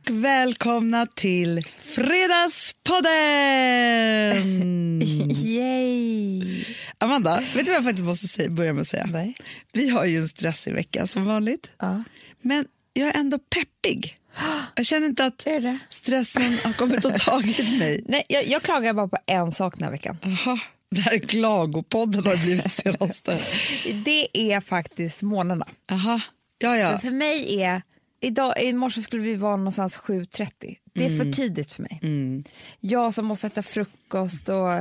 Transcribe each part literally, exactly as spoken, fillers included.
välkomna till Fredagspodden! Yay! Amanda, vet du vad jag faktiskt måste säga, börja med att säga? Nej. Vi har ju en stressig vecka som vanligt. Ja. Men jag är ändå peppig. Jag känner inte att Det är det. stressen har kommit och tagit mig. Nej, jag, jag klagar bara på en sak den här veckan. Aha, det här klagopodden har blivit senaste. Det är faktiskt månaderna. Aha, ja ja. För, för mig är... Idag, I morse skulle vi vara någonstans sju trettio. Det är mm. för tidigt för mig. Mm. Jag som måste äta frukost och...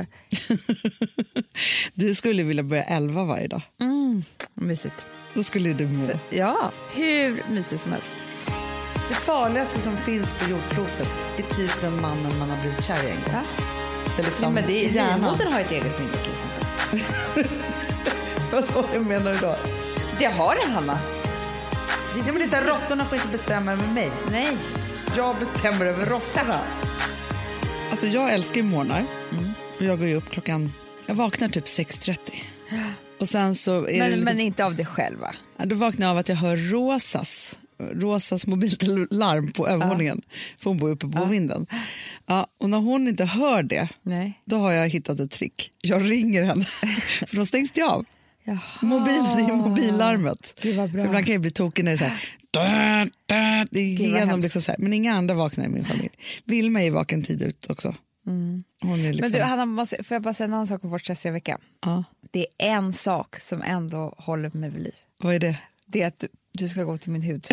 Du skulle vilja börja elva varje dag. Mm, mysigt. Då skulle du må. Så, ja, hur mysigt som helst. Det farligaste som finns på jordklotet är typ den mannen man har blivit kär i en gång. Ja. Det är liksom ja, men det är hjärnan. livmodern har ett eget minne till exempel. Vad menar du då? Det har det, Hanna. Ja, men det är så här, råttorna får inte bestämma över mig. Nej. Jag bestämmer över råttorna. Alltså jag älskar ju morgnar. Mm. Och jag går ju upp klockan... Jag vaknar typ sex trettio. Och sen så är men, det lite... men inte av det själva. Ja, då vaknar jag av att jag hör Rosas. Rosas mobillarm på övervåningen. Ja. För hon bor uppe på ja. vinden. Ja, och när hon inte hör det, Nej. Då har jag hittat ett trick. Jag ringer henne. För då stängs det av. Jaha. Mobil, det är mobillarmet. Gud vad bra. För ibland kan jag bli tokig när det är så här, dö, dö, det är genom liksom så här, men inga andra vaknar i min familj. Vilma är vaken tid ut också. Mm. Hon är liksom... Men du, Hanna, måste, får jag bara säga en annan sak om vårt stressiga vecka? Ja. Det är en sak som ändå håller mig vid liv. Vad är det? Det är att du, du ska gå till min hud.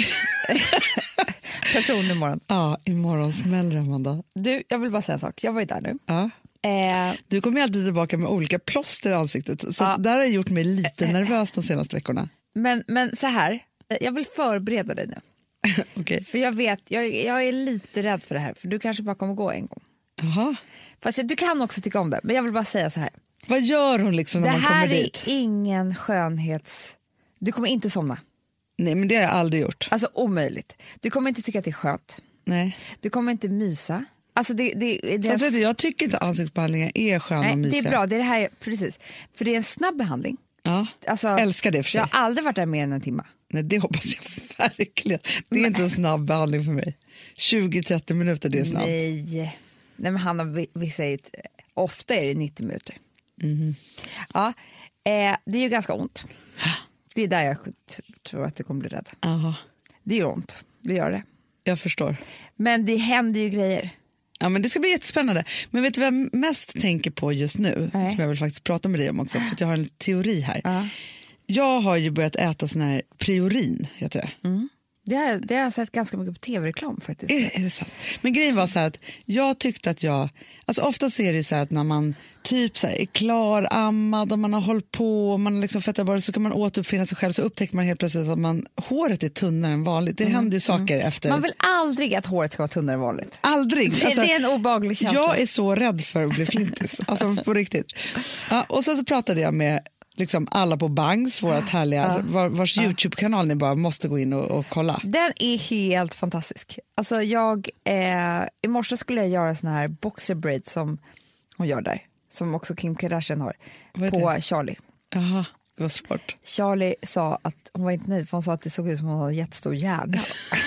Person imorgon. Ja, imorgon smäller Amanda. Du, jag vill bara säga en sak. Jag var ju där nu. Ja. Eh, du kommer ju alltid tillbaka med olika plåster i ansiktet. Så ja. där har gjort mig lite nervös de senaste veckorna. Men, men så här, jag vill förbereda dig nu. Okay. För jag vet, jag, jag är lite rädd för det här. För du kanske bara kommer gå en gång. Jaha. Fast du kan också tycka om det. Men jag vill bara säga så här. Vad gör hon liksom när det man kommer dit? Det här är ingen skönhets... Du kommer inte somna. Nej, men det har jag aldrig gjort. Alltså omöjligt. Du kommer inte tycka att det är skönt. Nej. Du kommer inte mysa. Alltså det, det, det Fast vet du, jag tycker inte ansiktsbehandlingar är sköna Nej, och mysiga. det är bra, det är det här, precis. För det är en snabb behandling. Ja, alltså, älskar det för sig. Jag har aldrig varit där mer än en timme. Nej, det hoppas jag verkligen. Det är men... inte en snabb behandling för mig. tjugo till trettio minuter, det är snabbt. Nej, Nej men Hanna, vi, vi säger att ofta är det nittio minuter. Mm. Ja, eh, det är ju ganska ont. Det är där jag tror att du kommer bli rädd. Aha. Det gör ont, det gör det. Jag förstår. Men det händer ju grejer. Ja, men det ska bli jättespännande. Men vet du vad jag mest tänker på just nu? Nej. Som jag vill faktiskt prata med dig om också. För att jag har en teori här. Ja. Jag har ju börjat äta sån här Priorin, heter det. Mm. Det har, det har jag sett ganska mycket på tv-reklam faktiskt. Är, är det sant? Men grejen var så här att jag tyckte att jag... Alltså ofta så är det så här att när man typ så här är klarammad och man har hållit på och man har liksom fettat bara så kan man återuppfinna sig själv så upptäcker man helt plötsligt att man, håret är tunnare än vanligt. Det mm. händer ju saker mm. efter... Man vill aldrig att håret ska vara tunnare än vanligt. Aldrig! Alltså, det är en obehaglig känsla. Jag är så rädd för att bli flintis. Alltså på riktigt. Ja, och sen så pratade jag med... Liksom alla på Bangs, vårat härliga, ja. alltså, var, vars ja. YouTube-kanal ni bara måste gå in och, och kolla. Den är helt fantastisk. Alltså jag, eh, i morse skulle jag göra sån här boxer braid som hon gör där. Som också Kim Kardashian har. På det? Charlie. Jaha, det var svårt. Charlie sa att hon var inte nöjd för hon sa att det såg ut som hon hade en jättestor hjärna.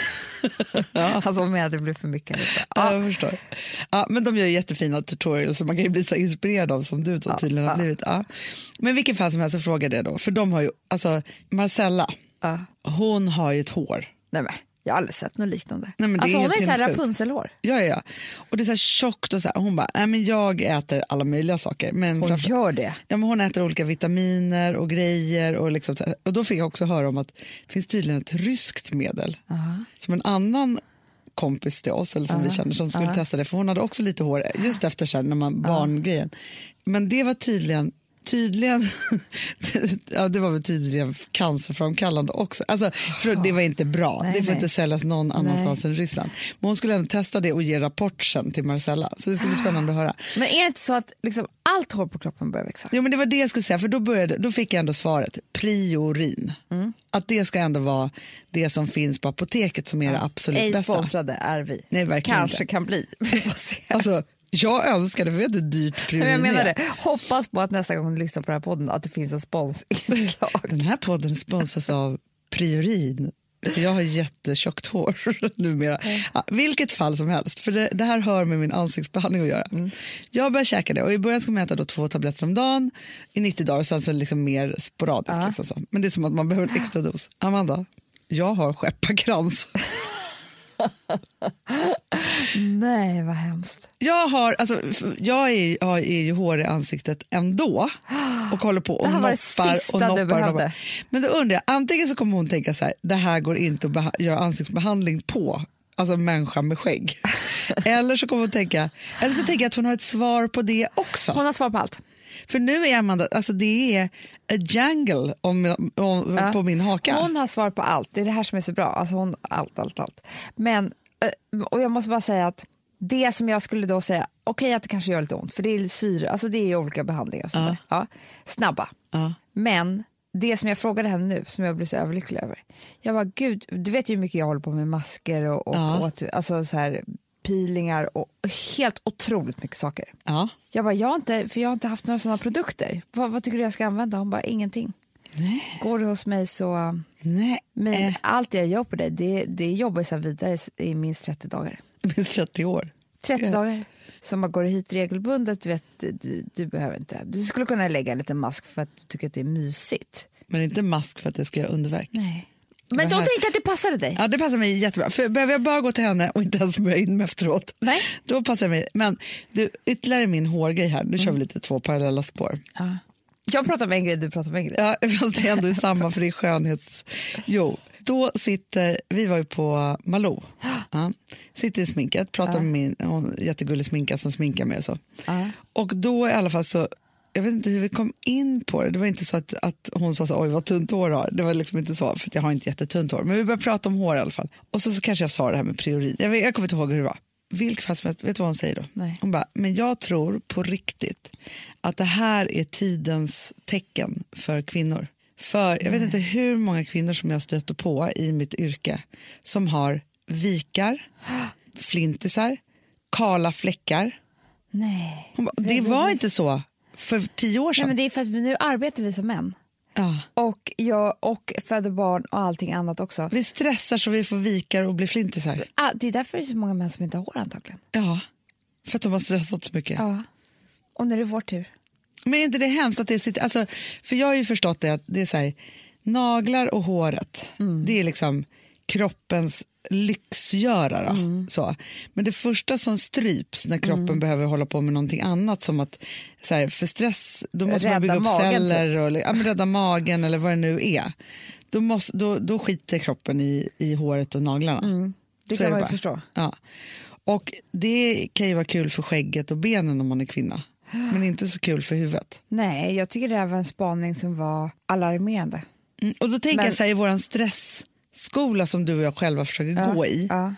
Ja. Alltså med att det blev för mycket. Ja. Ja, jag förstår. Ja, men de gör jättefina tutorials så man kan ju bli så inspirerad av som du då ja, tydligen har ja. blivit. Ja. Men vilken fall som helst så frågade jag då. För de har ju, alltså Marcella, ja. hon har ju ett hår. Nej men, jag har aldrig sett något liknande. Nej, men alltså är hon är så här Rapunzelhår. Ja, ja. Och det är så här tjockt och så här. Hon bara, nej men jag äter alla möjliga saker. Men hon framför... gör det? Ja, men hon äter olika vitaminer och grejer. Och, liksom, och då fick jag också höra om att det finns tydligen ett ryskt medel. Uh-huh. Som en annan kompis till oss, eller som uh-huh. vi känner, som skulle uh-huh. testa det. För hon hade också lite hår just efter sen när man uh-huh. barngrejen. Men det var tydligen Tydligen, ja, det var väl tydligen cancerframkallande också. Alltså, för det var inte bra. Nej, det får nej. inte säljas någon annanstans nej. än Ryssland. Men hon skulle ändå testa det och ge rapport sen till Marcella. Så det skulle bli spännande att höra. Men är det inte så att liksom allt hår på kroppen börjar växa? Jo, men det var det jag skulle säga. För då, började, då fick jag ändå svaret. Priorin. Mm. Att det ska ändå vara det som finns på apoteket som är ja. det absolut Ej bästa. Sponsrade är vi. Nej, verkligen Kanske inte. kan bli. Vi får se. Alltså, jag önskar det, för vet du hur dyrt Priorin jag menar är. det. Hoppas på att nästa gång du lyssnar på den här podden att det finns en sponsinslag. Den här podden sponsras av Priorin. Jag har jättetjockt hår numera. Mm. Ja, vilket fall som helst, för det, det här hör med min ansiktsbehandling att göra. Mm. Jag börjar käka det och i början ska man äta då två tabletter om dagen i nittio dagar och sen så är det liksom mer sporadiskt. Ja. Liksom så. Men det är som att man behöver en extra dos. Amanda, jag har skepparkrans. Nej, vad hemskt. Jag har, alltså, jag är, jag är ju hår i ansiktet ändå och håller på och det här var noppar det sista och noppar, du behövde. noppar. Men då undrar jag, antingen så kommer hon tänka så här, det här går inte att beha- göra ansiktsbehandling på, alltså människa med skägg. Eller så kommer hon tänka, eller så tänker jag att hon har ett svar på det också. Hon har svar på allt. För nu är Amanda, alltså det är a jungle om, om, ja. på min haka. Hon har svar på allt, det är det här som är så bra. Alltså hon, allt, allt, allt. Men, och jag måste bara säga att det som jag skulle då säga, okej okay, att det kanske gör lite ont, för det är syre, alltså det är olika behandlingar och sånt ja. Ja, snabba. Ja. Men det som jag frågade henne nu, som jag blev så överlycklig över, jag bara, gud, du vet ju hur mycket jag håller på med masker och, och, ja. och alltså så här peelingar och helt otroligt mycket saker. Ja. Jag bara, jag har inte, för jag har inte haft några sådana produkter. Vad, vad tycker du jag ska använda? Hon bara, ingenting. Nej. Går du hos mig så... Nej. Men äh. allt jag gör på det, det, det jobbar så vidare i minst trettio dagar. Minst trettio år? trettio ja. dagar. Så man går hit regelbundet, du vet, du, du behöver inte. Du skulle kunna lägga en liten mask för att du tycker att det är mysigt. Men inte mask för att det ska göra underverk? Nej. Men då tänkte jag att det passade dig. Ja, det passar mig jättebra. För behöver jag bara gå till henne och inte ens smörja in mig efteråt. Nej. Då passar det mig. Men du, ytterligare min hårgrej här. Nu mm. kör vi lite två parallella spår. Ja. Jag pratar med en grej, du pratar med en grej. Ja, fast det är ändå samma för det är skönhets... Jo, då sitter... Vi var ju på Malou. Ja. Sitter i sminket, pratar ja. med min hon, jättegullig sminka som sminkar mig och så. Ja. Och då i alla fall så... Jag vet inte hur vi kom in på det. Det var inte så att, att hon sa så, oj vad tunt hår har. Det var liksom inte så, för jag har inte jättetunt hår. Men vi började prata om hår i alla fall. Och så, så kanske jag sa det här med priorin. Jag, jag kommer inte ihåg hur det var. Vilket fast, vet du vad hon säger då? Nej. Hon bara, men jag tror på riktigt att det här är tidens tecken för kvinnor. För jag vet Nej. inte hur många kvinnor som jag stöter på i mitt yrke som har vikar, flintisar, kala fläckar. Nej. Hon bara, det var inte så för tio år sedan. Nej, men det är för att nu arbetar vi som män. Ja. Och jag och föder barn och allting annat också. Vi stressar så vi får vikar och blir flintisar. Ah, det är därför det är så många män som inte har hår antagligen. Ja, för att de har stressat så mycket. Ja, och när det är vår tur. Men är inte det hemskt att det sitter... Alltså, för jag har ju förstått det att det är så här, naglar och håret, mm. det är liksom kroppens lyxgörare. Mm. Så. Men det första som stryps när kroppen mm. behöver hålla på med någonting annat, som att så här, för stress, då måste rädda man bygga upp magen, celler och ja, men rädda magen eller vad det nu är. Då, måste, då, då skiter kroppen i, i håret och naglarna. Mm. Det så kan man ju bara. förstå. Ja. Och det kan ju vara kul för skägget och benen om man är kvinna. Men inte så kul för huvudet. Nej, jag tycker det här var en spaning som var alarmerande. Mm. Och då tänker men... jag så här, i våran stress skola som du och jag själva försöker ja, gå i ja.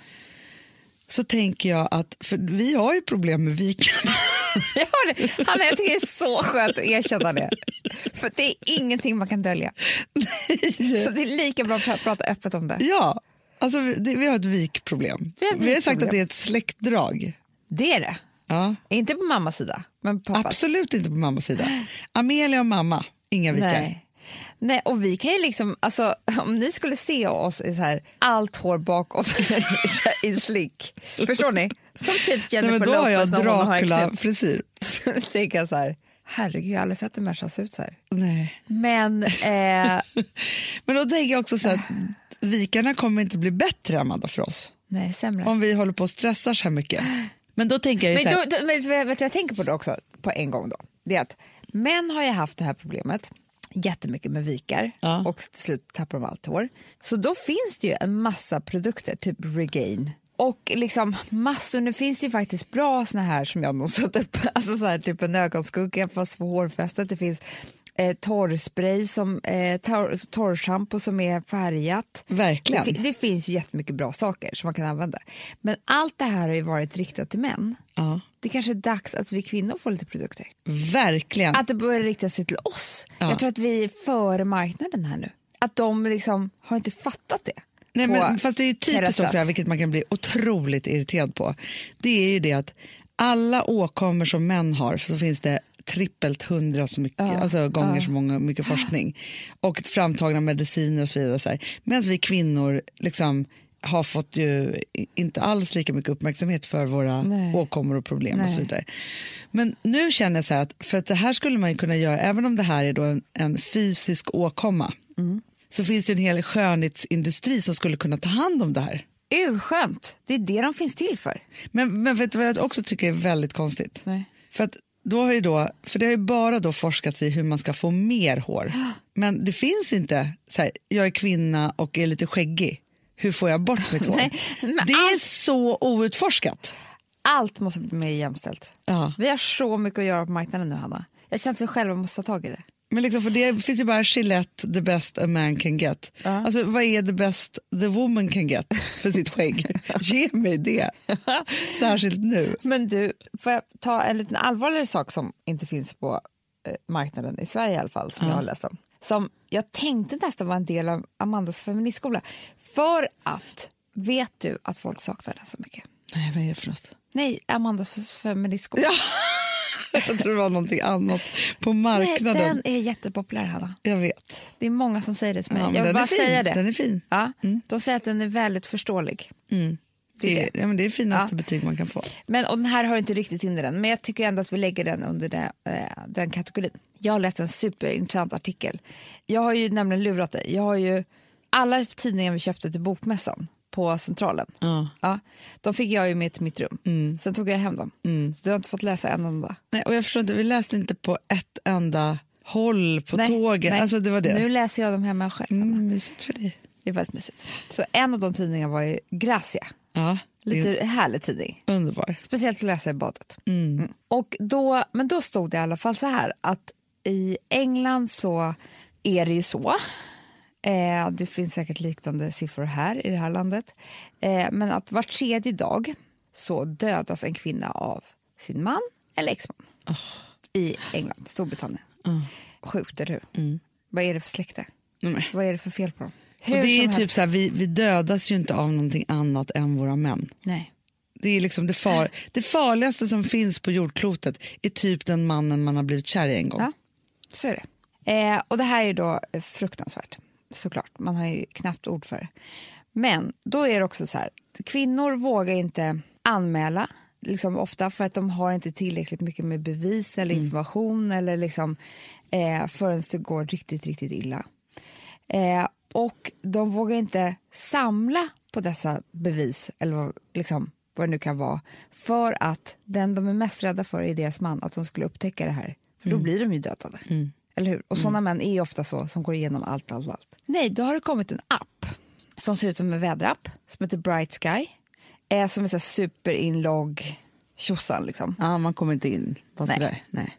så tänker jag att, för vi har ju problem med vikarna. Jag har det. Hanna, jag tycker det är så skönt att erkänna det. För det är ingenting man kan dölja. Nej. Så det är lika bra att prata öppet om det. Ja, alltså vi, vi har ett vikproblem. Vi har, vi har sagt att det är ett släktdrag. Det är det. Ja. Inte på mammas sida, men pappas. Absolut inte på mammas sida. Amelia och mamma, inga vikar. Nej. Nej, och vi kan ju liksom, alltså om ni skulle se oss i så här, allt hår bak oss i slick, förstår ni? Som typ Jennifer Nej, Lopez när hon har en Dracula-frisyr. Så tänker jag så här, herregud, jag har aldrig sett en människa se ut så här. Nej. Men, eh... Men då tänker jag också så här, att vikarna kommer inte bli bättre, Amanda, för oss. Nej, sämre. Om vi håller på och stressar så här mycket. Men då tänker jag ju men så här... då, då, vet du vad jag tänker på då också, på en gång då? Det är att män har ju haft det här problemet jättemycket med vikar ja. och till slut tappar de allt hår. Så då finns det ju en massa produkter, typ Regain. Och liksom massor, nu finns det ju faktiskt bra såna här som jag nog satt upp, alltså så här typ en ögonskugga fast för hårfästet. Det finns eh, torrspray, som, eh, tor- torrschampo som är färgat. Verkligen. Det, det finns ju jättemycket bra saker som man kan använda. Men allt det här har ju varit riktat till män. Ja. Det kanske är dags att vi kvinnor får lite produkter. Verkligen. Att det börjar rikta sig till oss. Ja. Jag tror att vi är före marknaden här nu. Att de liksom har inte fattat det. Nej, men fast det är ju typiskt också, vilket man kan bli otroligt irriterad på. Det är ju det att alla åkommor som män har, så finns det trippelt hundra så mycket, Ja, alltså gånger ja. så många, mycket forskning och framtagna mediciner och så vidare. Så här. Medan vi kvinnor liksom har fått ju inte alls lika mycket uppmärksamhet för våra Nej. åkommor och problem Nej. och så vidare. Men nu känner jag så här att, för att det här skulle man ju kunna göra, även om det här är då en, en fysisk åkomma, mm. så finns det en hel skönhetsindustri som skulle kunna ta hand om det här. Urskönt, det är det de finns till för. Men, men vet du vad jag också tycker är väldigt konstigt? Nej. För att då har ju då, för det har ju bara då forskats i hur man ska få mer hår. Men det finns inte så här, jag är kvinna och är lite skäggig. Hur får jag bort mitt hår? Nej, det är allt, så outforskat. Allt måste bli mer jämställt. Ja. Vi har så mycket att göra på marknaden nu, Hanna. Jag känner att vi själva måste ta tag i det. Men liksom, för det finns ju bara Gillette, the best a man can get. Ja. Alltså vad är the best the woman can get för sitt skägg? Ge mig det. Särskilt nu. Men du, får jag ta en liten allvarligare sak som inte finns på eh, marknaden i Sverige i alla fall, som ja. jag har läst om. Som jag tänkte nästan var en del av Amandas feministskola. För att, vet du att folk saknar den så mycket? Nej, vad är det för något? Nej, Amandas feministskola. Ja. Jag tror det var någonting annat på marknaden. Nej, den är jättepopulär, Hanna. Jag vet. Det är många som säger det till mig. Ja, jag vill bara säga det. Den är fin. Ja, mm. De säger att den är väldigt förståelig. Mm. Det, är, ja, men det är det finaste ja. betyg man kan få. Men, och den här har inte riktigt in i den. Men jag tycker ändå att vi lägger den under det, äh, den kategorin. Jag har läst en superintressant artikel. Jag har ju nämligen lurat dig. Jag har ju alla tidningar vi köpte till bokmässan på Centralen. Ja. Ja, de fick jag ju med till mitt rum. Mm. Sen tog jag hem dem. Mm. Så du har inte fått läsa en enda. Nej, och jag förstår inte, vi läste inte på ett enda håll på nej, tåget. Nej. Alltså, det var det. Nu läser jag dem hemma själv. Mm, mysigt för dig. Det är väldigt mysigt. Så en av de tidningarna var ju Gracia. Ja. Lite är... härlig tidning. Underbar. Speciellt att läsa i badet. Mm. Mm. Och då, men då stod det i alla fall så här att i England så är det ju så. Eh, det finns säkert liknande siffror här i det här landet. Eh, men att var tredje dag så dödas en kvinna av sin man eller exman. Oh. I England, Storbritannien. Oh. Sjukt, eller hur? Mm. Vad är det för släkte? Mm. Vad är det för fel på dem? Och det är typ så här, vi, vi dödas ju inte av någonting annat än våra män. Nej. Det är liksom det, far, det farligaste som finns på jordklotet är typ den mannen man har blivit kär i en gång. Ja, så är det. Eh, och det här är då fruktansvärt, såklart. Man har ju knappt ord för det. Men då är det också så här, kvinnor vågar inte anmäla liksom ofta för att de har inte tillräckligt mycket med bevis eller information mm. eller liksom eh, förrän det går riktigt, riktigt illa. Eh, och de vågar inte samla på dessa bevis eller liksom vad det nu kan vara, för att den de är mest rädda för är deras man, att de skulle upptäcka det här, för då mm. blir de ju dödade. Mm. Eller hur? Och sådana mm. män är ofta så, som går igenom allt, allt, allt. Nej, då har det kommit en app som ser ut som en väderapp som heter Bright Sky, är som en sån superinlogg tjosan liksom. Ja, man kommer inte in på Nej. sådär. Nej.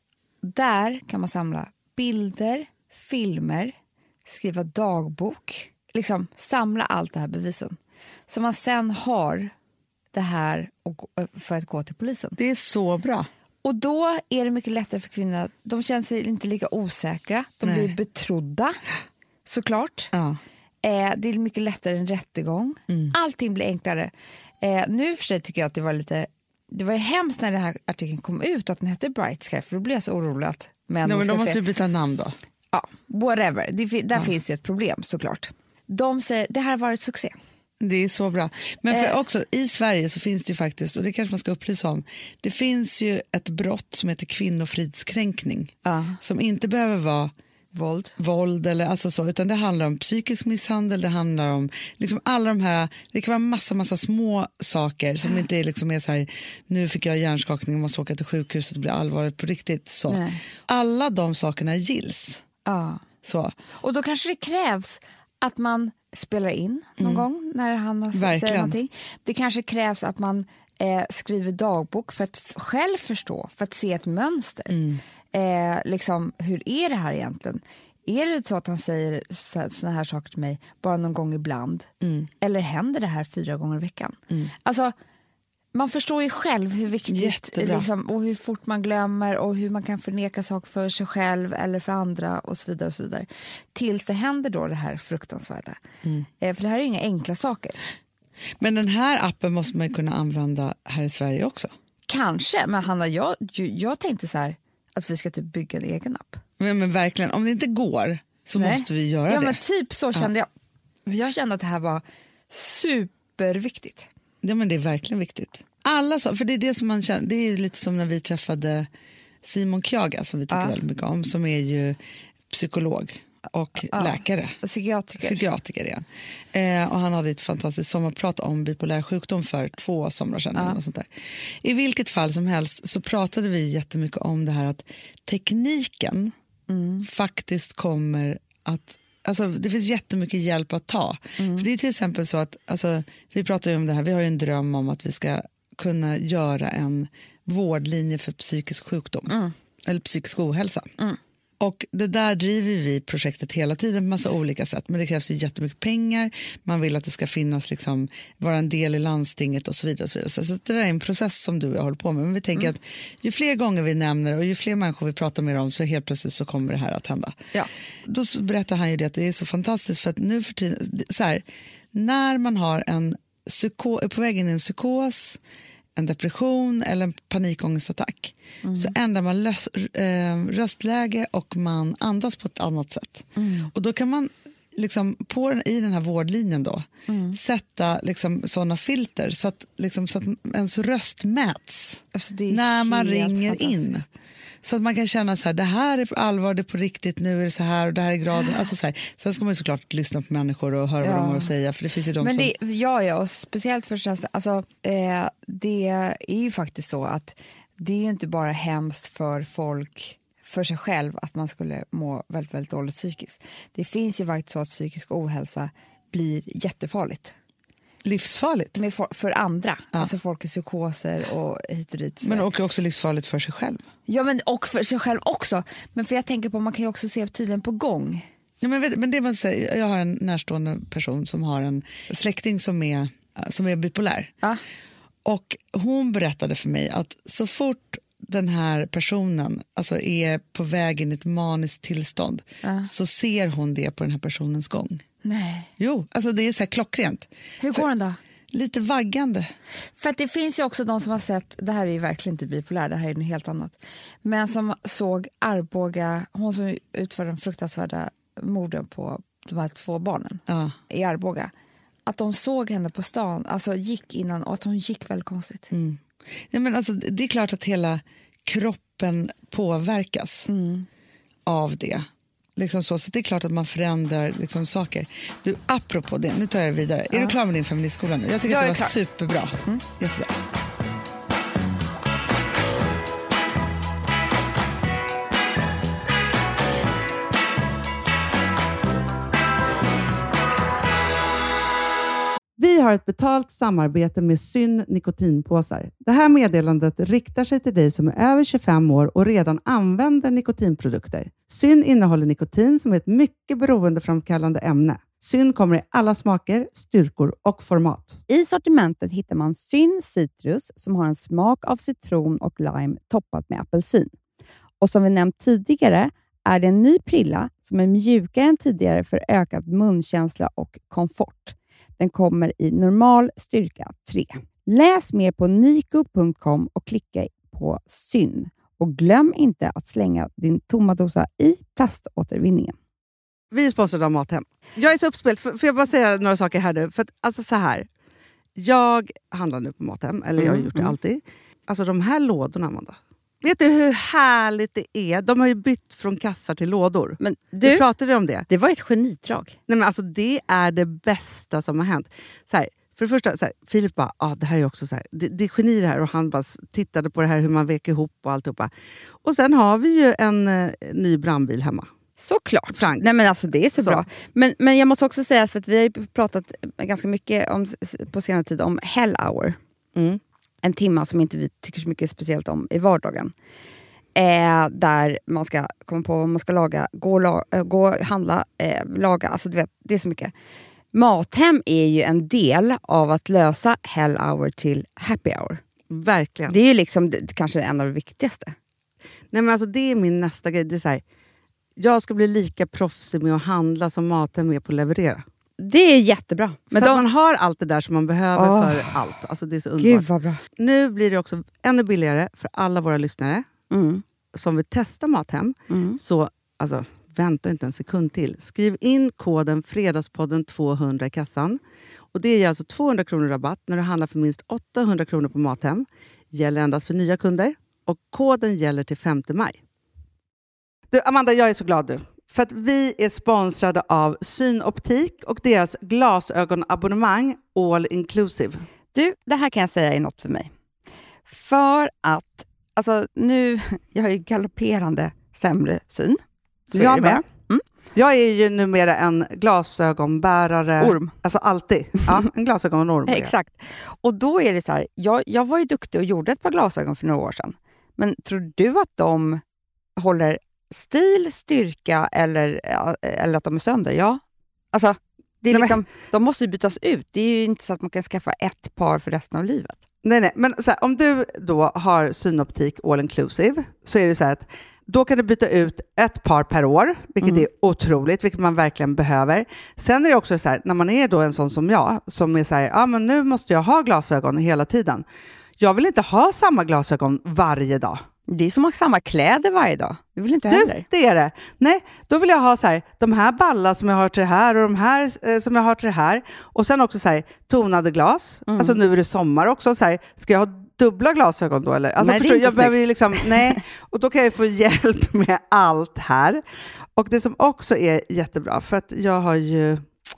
Där kan man samla bilder, filmer, skriva dagbok, liksom samla allt det här bevisen. Så man sen har det här för att gå till polisen. Det är så bra. Och då är det mycket lättare för kvinnor. De känner sig inte lika osäkra. De Nej. blir betrodda, såklart. Ja. Eh, det är mycket lättare än rättegång. Mm. Allting blir enklare. Eh, nu för sig tycker jag att det var lite... Det var ju hemskt när den här artikeln kom ut att den hette Bright Sky, för då blev jag så orolig att män no, men de måste se... ju byta namn då. Ja, whatever. Det, där ja. finns ju ett problem, såklart. De säger, det här har varit succé. Det är så bra. Men för eh. också i Sverige så finns det ju faktiskt, och det kanske man ska upplysa om, det finns ju ett brott som heter kvinnofridskränkning. Ja. Som inte behöver vara våld, våld eller alltså så, utan det handlar om psykisk misshandel, det handlar om liksom alla de här, det kan vara massa massa små saker som inte är liksom är så här, nu fick jag hjärnskakning och måste åka till sjukhuset och bli allvarligt på riktigt så. Nej. Alla de sakerna gills. Ja. Så. Och då kanske det krävs att man spelar in någon mm. gång när han har sagt någonting. Det kanske krävs att man eh, skriver dagbok för att f- själv förstå, för att se ett mönster. Mm. Eh, liksom, hur är det här egentligen? Är det så att han säger såna här saker till mig bara någon gång ibland? Mm. Eller händer det här fyra gånger i veckan? Mm. Alltså, man förstår ju själv hur viktigt liksom, och hur fort man glömmer och hur man kan förneka saker för sig själv eller för andra och så vidare och så vidare. Tills det händer då det här fruktansvärda. Mm. Eh, för det här är inga enkla saker. Men den här appen måste man ju kunna använda här i Sverige också. Kanske, men Hanna, jag, jag tänkte så här, att vi ska typ bygga en egen app. Men, men verkligen, om det inte går så Nej. måste vi göra ja, det. Men typ så kände ja. jag. Jag kände att det här var superviktigt. Ja, men det är verkligen viktigt. Alla så, för det är det som man känner, det är lite som när vi träffade Simon Kjaga som vi tycker ja. väldigt mycket om, som är ju psykolog och ja. läkare. Psykiatriker. Psykiatriker igen. Eh, och han hade ett fantastiskt sommarprat om bipolär sjukdom för två somrar sedan. Ja. Och sånt där. I vilket fall som helst så pratade vi jättemycket om det här att tekniken mm. faktiskt kommer att, alltså det finns jättemycket hjälp att ta. Mm. För det är till exempel så att, alltså, vi pratar ju om det här, vi har ju en dröm om att vi ska kunna göra en vårdlinje för psykisk sjukdom. Mm. Eller psykisk ohälsa. Mm. Och det där driver vi projektet hela tiden på massa olika sätt. Men det krävs ju jättemycket pengar. Man vill att det ska finnas liksom, vara en del i landstinget och så vidare. Och så vidare. Så det där är en process som du och jag håller på med. Men vi tänker mm. att ju fler gånger vi nämner och ju fler människor vi pratar med om så helt plötsligt så kommer det här att hända. Ja. Då berättar han ju det att det är så fantastiskt för att nu för tiden, så här, när man har en psyko, är på väg in i en psykos, en depression eller en panikångestattack mm. så ändrar man lös, äh, röstläge och man andas på ett annat sätt. Mm. Och då kan man liksom på den, i den här vårdlinjen då mm. sätta liksom sådana filter så att, liksom, så att ens röst mäts alltså när man ringer in. Så att man kan känna så här, det här är på allvar, det är på riktigt, nu är det så här och det här är graden. Alltså så här. Sen ska man ju såklart lyssna på människor och höra ja. vad de har att säga. För det finns ju de Men det, som... Ja, ja, och speciellt för alltså, eh, det är ju faktiskt så att det är inte bara hemskt för folk, för sig själv, att man skulle må väldigt, väldigt dåligt psykiskt. Det finns ju faktiskt så att psykisk ohälsa blir jättefarligt. Livsfarligt. Med för, för andra, ja. alltså folk i psykoser och hit och dit. Så. Men och också livsfarligt för sig själv. Ja, men och för sig själv också. Men för jag tänker på, man kan ju också se tydligen på gång. Ja, men, vet, men det man säger, jag har en närstående person som har en släkting som är, som är bipolär. Ja. Och hon berättade för mig att så fort den här personen alltså är på väg in i ett maniskt tillstånd ja. så ser hon det på den här personens gång. Nej. Jo, alltså det är så här klockrent. Hur går den då? Lite vaggande. För att det finns ju också de som har sett, det här är ju verkligen inte bipolär, det här är något helt annat. Men som såg Arboga, hon som utförde den fruktansvärda morden på de här två barnen ja. i Arboga. Att de såg henne på stan, alltså gick innan, och att hon gick väldigt konstigt. Mm. Ja, men alltså, det är klart att hela kroppen påverkas mm. av det. Liksom så, så det är klart att man förändrar liksom saker. Du, apropå det, nu tar jag det vidare. Ja. Är du klar med din feministskola nu? Jag tycker jag att det var klar. Superbra. Mm. Jättebra. Vi har ett betalt samarbete med Syn nikotinpåsar. Det här meddelandet riktar sig till dig som är över tjugofem år och redan använder nikotinprodukter. Syn innehåller nikotin som är ett mycket beroendeframkallande ämne. Syn kommer i alla smaker, styrkor och format. I sortimentet hittar man Syn Citrus som har en smak av citron och lime toppat med apelsin. Och som vi nämnt tidigare är det en ny prilla som är mjukare än tidigare för ökad munkänsla och komfort. Den kommer i normal styrka tre. Läs mer på niko punkt com och klicka på Syn. Och glöm inte att slänga din tomma dosa i plaståtervinningen. Vi är sponsrade av Mathem. Jag är så uppspelt. Får jag bara säga några saker här nu? För att, alltså så här. Jag handlar nu på Mathem. Eller jag har gjort det mm. alltid. Alltså de här lådorna, Amanda. Vet du hur härligt det är? De har ju bytt från kassar till lådor. Men du, vi pratade om det. Det var ett genidrag. Nej, men alltså det är det bästa som har hänt. Så här, för det första, så här, Filip bara, ah, det här är också så här, det, det är geni det här. Och han bara tittade på det här hur man vek ihop och alltihopa. Och sen har vi ju en eh, ny brandbil hemma. Såklart. Franks. Nej, men alltså det är så, så. bra. Men, men jag måste också säga, för att vi har ju pratat ganska mycket om, på senare tid om Hell Hour. Mm. En timma som inte vi tycker så mycket speciellt om i vardagen. Eh, där man ska komma på vad man ska laga, gå, la, äh, gå handla, eh, laga. Alltså du vet, det är så mycket. Mathem är ju en del av att lösa Hell Hour till Happy Hour. Verkligen. Det är ju liksom det, kanske en av de viktigaste. Nej, men alltså det är min nästa grej. Det är så här, jag ska bli lika proffsig med att handla som Mathem är på att leverera. Det är jättebra. Men så de... man har allt det där som man behöver oh. för allt. Alltså det är så underbart. Gud vad bra. Nu blir det också ännu billigare för alla våra lyssnare. Mm. som vill testa Mathem, Mm. så alltså, vänta inte en sekund till. Skriv in koden Fredagspodden tvåhundra i kassan. Och det ger alltså tvåhundra kronor rabatt när du handlar för minst åttahundra kronor på Mathem. Gäller endast för nya kunder. Och koden gäller till femte maj. Du, Amanda, jag är så glad du. För att vi är sponsrade av Synoptik och deras glasögonabonnemang All Inclusive. Du, det här kan jag säga är något för mig. För att, alltså nu, jag har ju galopperande sämre syn. Så Jag är det med. bara. Mm. Jag är ju numera en glasögonbärare. Orm. Alltså alltid. Ja, en glasögonorm. Exakt. Och då är det så här, jag, jag var ju duktig och gjorde ett par glasögon för några år sedan. Men tror du att de håller stil, styrka eller, eller att de är sönder? Ja. Alltså, det är Nej, liksom, de måste ju bytas ut. Det är ju inte så att man kan skaffa ett par för resten av livet. Nej, nej. Men så här, om du då har Synoptik All Inclusive så är det så här att då kan du byta ut ett par per år, vilket Mm. är otroligt, vilket man verkligen behöver. Sen är det också så här, när man är då en sån som jag, som är så här, ja men nu måste jag ha glasögon hela tiden. Jag vill inte ha samma glasögon varje dag. Det är som att ha samma kläder varje dag. Det vill inte heller. Du, det är det. Nej, då vill jag ha så här, de här ballar som jag har till det här och de här eh, som jag har till det här. Och sen också så här, tonade glas. Mm. Alltså nu är det sommar också. Så här, ska jag ha dubbla glasögon då? Eller? Alltså, Nej, det är förstår, inte jag behöver ju snyggt. liksom, nej. Och då kan jag få hjälp med allt här. Och det som också är jättebra, för att jag har ju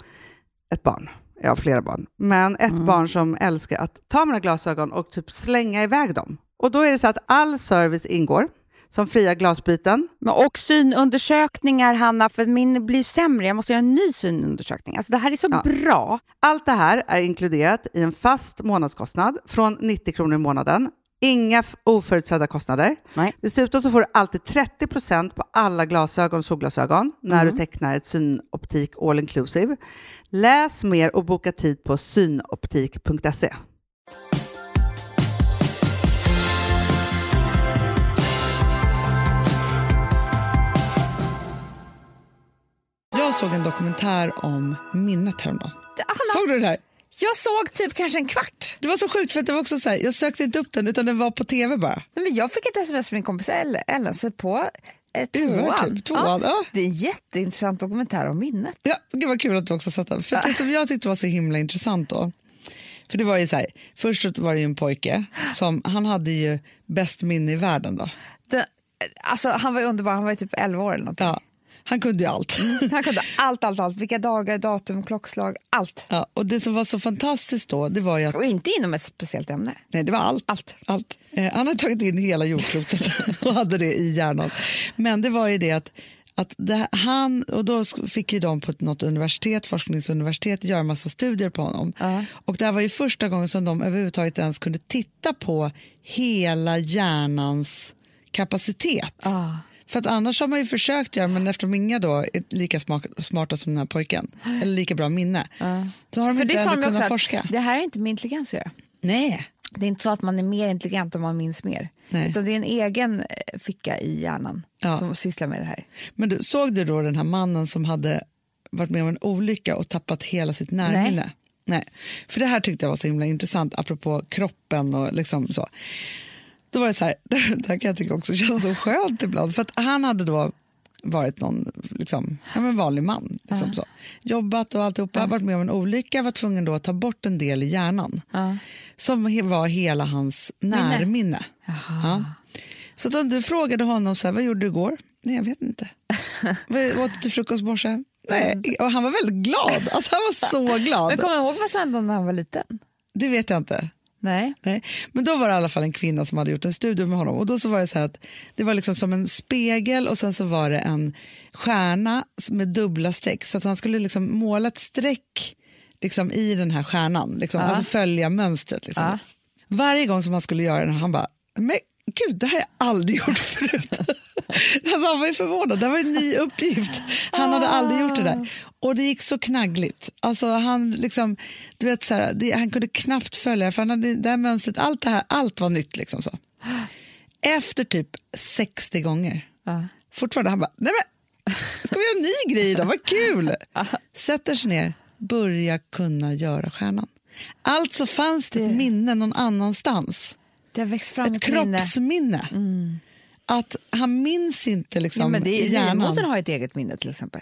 ett barn. Jag har flera barn. Men ett Mm. barn som älskar att ta mina glasögon och typ slänga iväg dem. Och då är det så att all service ingår. Som fria glasbyten. Men och synundersökningar, Hanna, för min blir sämre. Jag måste göra en ny synundersökning. Alltså det här är så Ja. bra. Allt det här är inkluderat i en fast månadskostnad från nittio kronor i månaden. Inga f- oförutsedda kostnader. Nej. Dessutom så får du alltid trettio procent på alla glasögon och solglasögon när Mm. du tecknar ett Synoptik All Inclusive. Läs mer och boka tid på synoptik punkt se. Jag såg en dokumentär om minnet häromdagen. Hanna, Såg du det här? jag såg typ kanske en kvart. Det var så sjukt för att det var också så här, jag sökte inte upp den utan den var på tv bara. Nej, men jag fick ett sms från min kompis Ellen, Ellen så på eh, Uvar, tvåan. typ, tvåan, ja. Det är en jätteintressant dokumentär om minnet. Ja, gud vad kul att du också sett den. För det som jag tyckte var så himla intressant då. För det var ju så här, först så var det ju en pojke som, han hade ju bäst minne i världen då. Det, alltså, han var underbar, han var ju typ elva år eller någonting. Ja, han kunde ju allt. Han kunde allt, allt, allt. Vilka dagar, datum, klockslag, allt. Ja, och det som var så fantastiskt då, det var ju att, Och inte inom ett speciellt ämne. nej det var allt. Allt. allt. Eh, han hade tagit in hela jordklotet och hade det i hjärnan. Men det var ju det att Att det, han, och då fick ju de på något universitet, forskningsuniversitet, göra massa studier på honom. Uh. Och det här var ju första gången som de överhuvudtaget ens kunde titta på hela hjärnans kapacitet. Uh. För att annars har man ju försökt göra, men eftersom inga då är lika smarta som den här pojken, eller lika bra minne, uh. så har de För inte det sa ändå de kunnat också forska. Det här är inte med intelligens att göra. Nej. Det är inte så att man är mer intelligent om man minns mer. Nej. Utan det är en egen ficka i hjärnan Ja. som sysslar med det här. Men du, såg du då den här mannen som hade varit med om en olycka och tappat hela sitt närminne? Nej. Nej. För det här tyckte jag var så himla intressant, apropå kroppen och liksom så. Då var det så här, det här kan jag tycka också känns så skönt ibland, för att han hade då varit någon liksom, ja, men vanlig man. Liksom uh. så. Jobbat och alltihopa, uh. varit med om en olycka, var tvungen då att ta bort en del i hjärnan. Uh. Som he- var hela hans närminne. Ja. Så då du frågade honom så här, vad gjorde du igår? Nej, jag vet inte. Vad åt du till frukost morse? Nej, och han var väldigt glad. Alltså, han var så glad. Men kommer du ihåg vad som hände när han var liten? Det vet jag inte. Nej. Nej. Men då var det i alla fall en kvinna som hade gjort en studie med honom. Och då så var det så här att det var liksom som en spegel och sen så var det en stjärna med dubbla streck. Så att han skulle liksom måla ett streck liksom i den här stjärnan. Liksom, ja. Alltså följa mönstret. Liksom. Ja. Varje gång som han skulle göra det, han bara, men gud, det här har jag aldrig gjort förut. Alltså, han var ju förvånad, det var en ny uppgift. Han hade aldrig gjort det där. Och det gick så knaggligt. Alltså han liksom, du vet så här, det, han kunde knappt följa, för han hade det här mönstret, allt det här, allt var nytt liksom så. Efter typ sextio gånger, ja. fortfarande han bara, nej men, ska vi göra en ny grej då, vad kul. Sätter sig ner, börja kunna göra stjärnan. Alltså fanns det ett minne någon annanstans. Det har växt fram ett ett kroppsminne. Mm. att han minns inte liksom Ja, men det är, i hjärnan. livmodern har ett eget minne till exempel.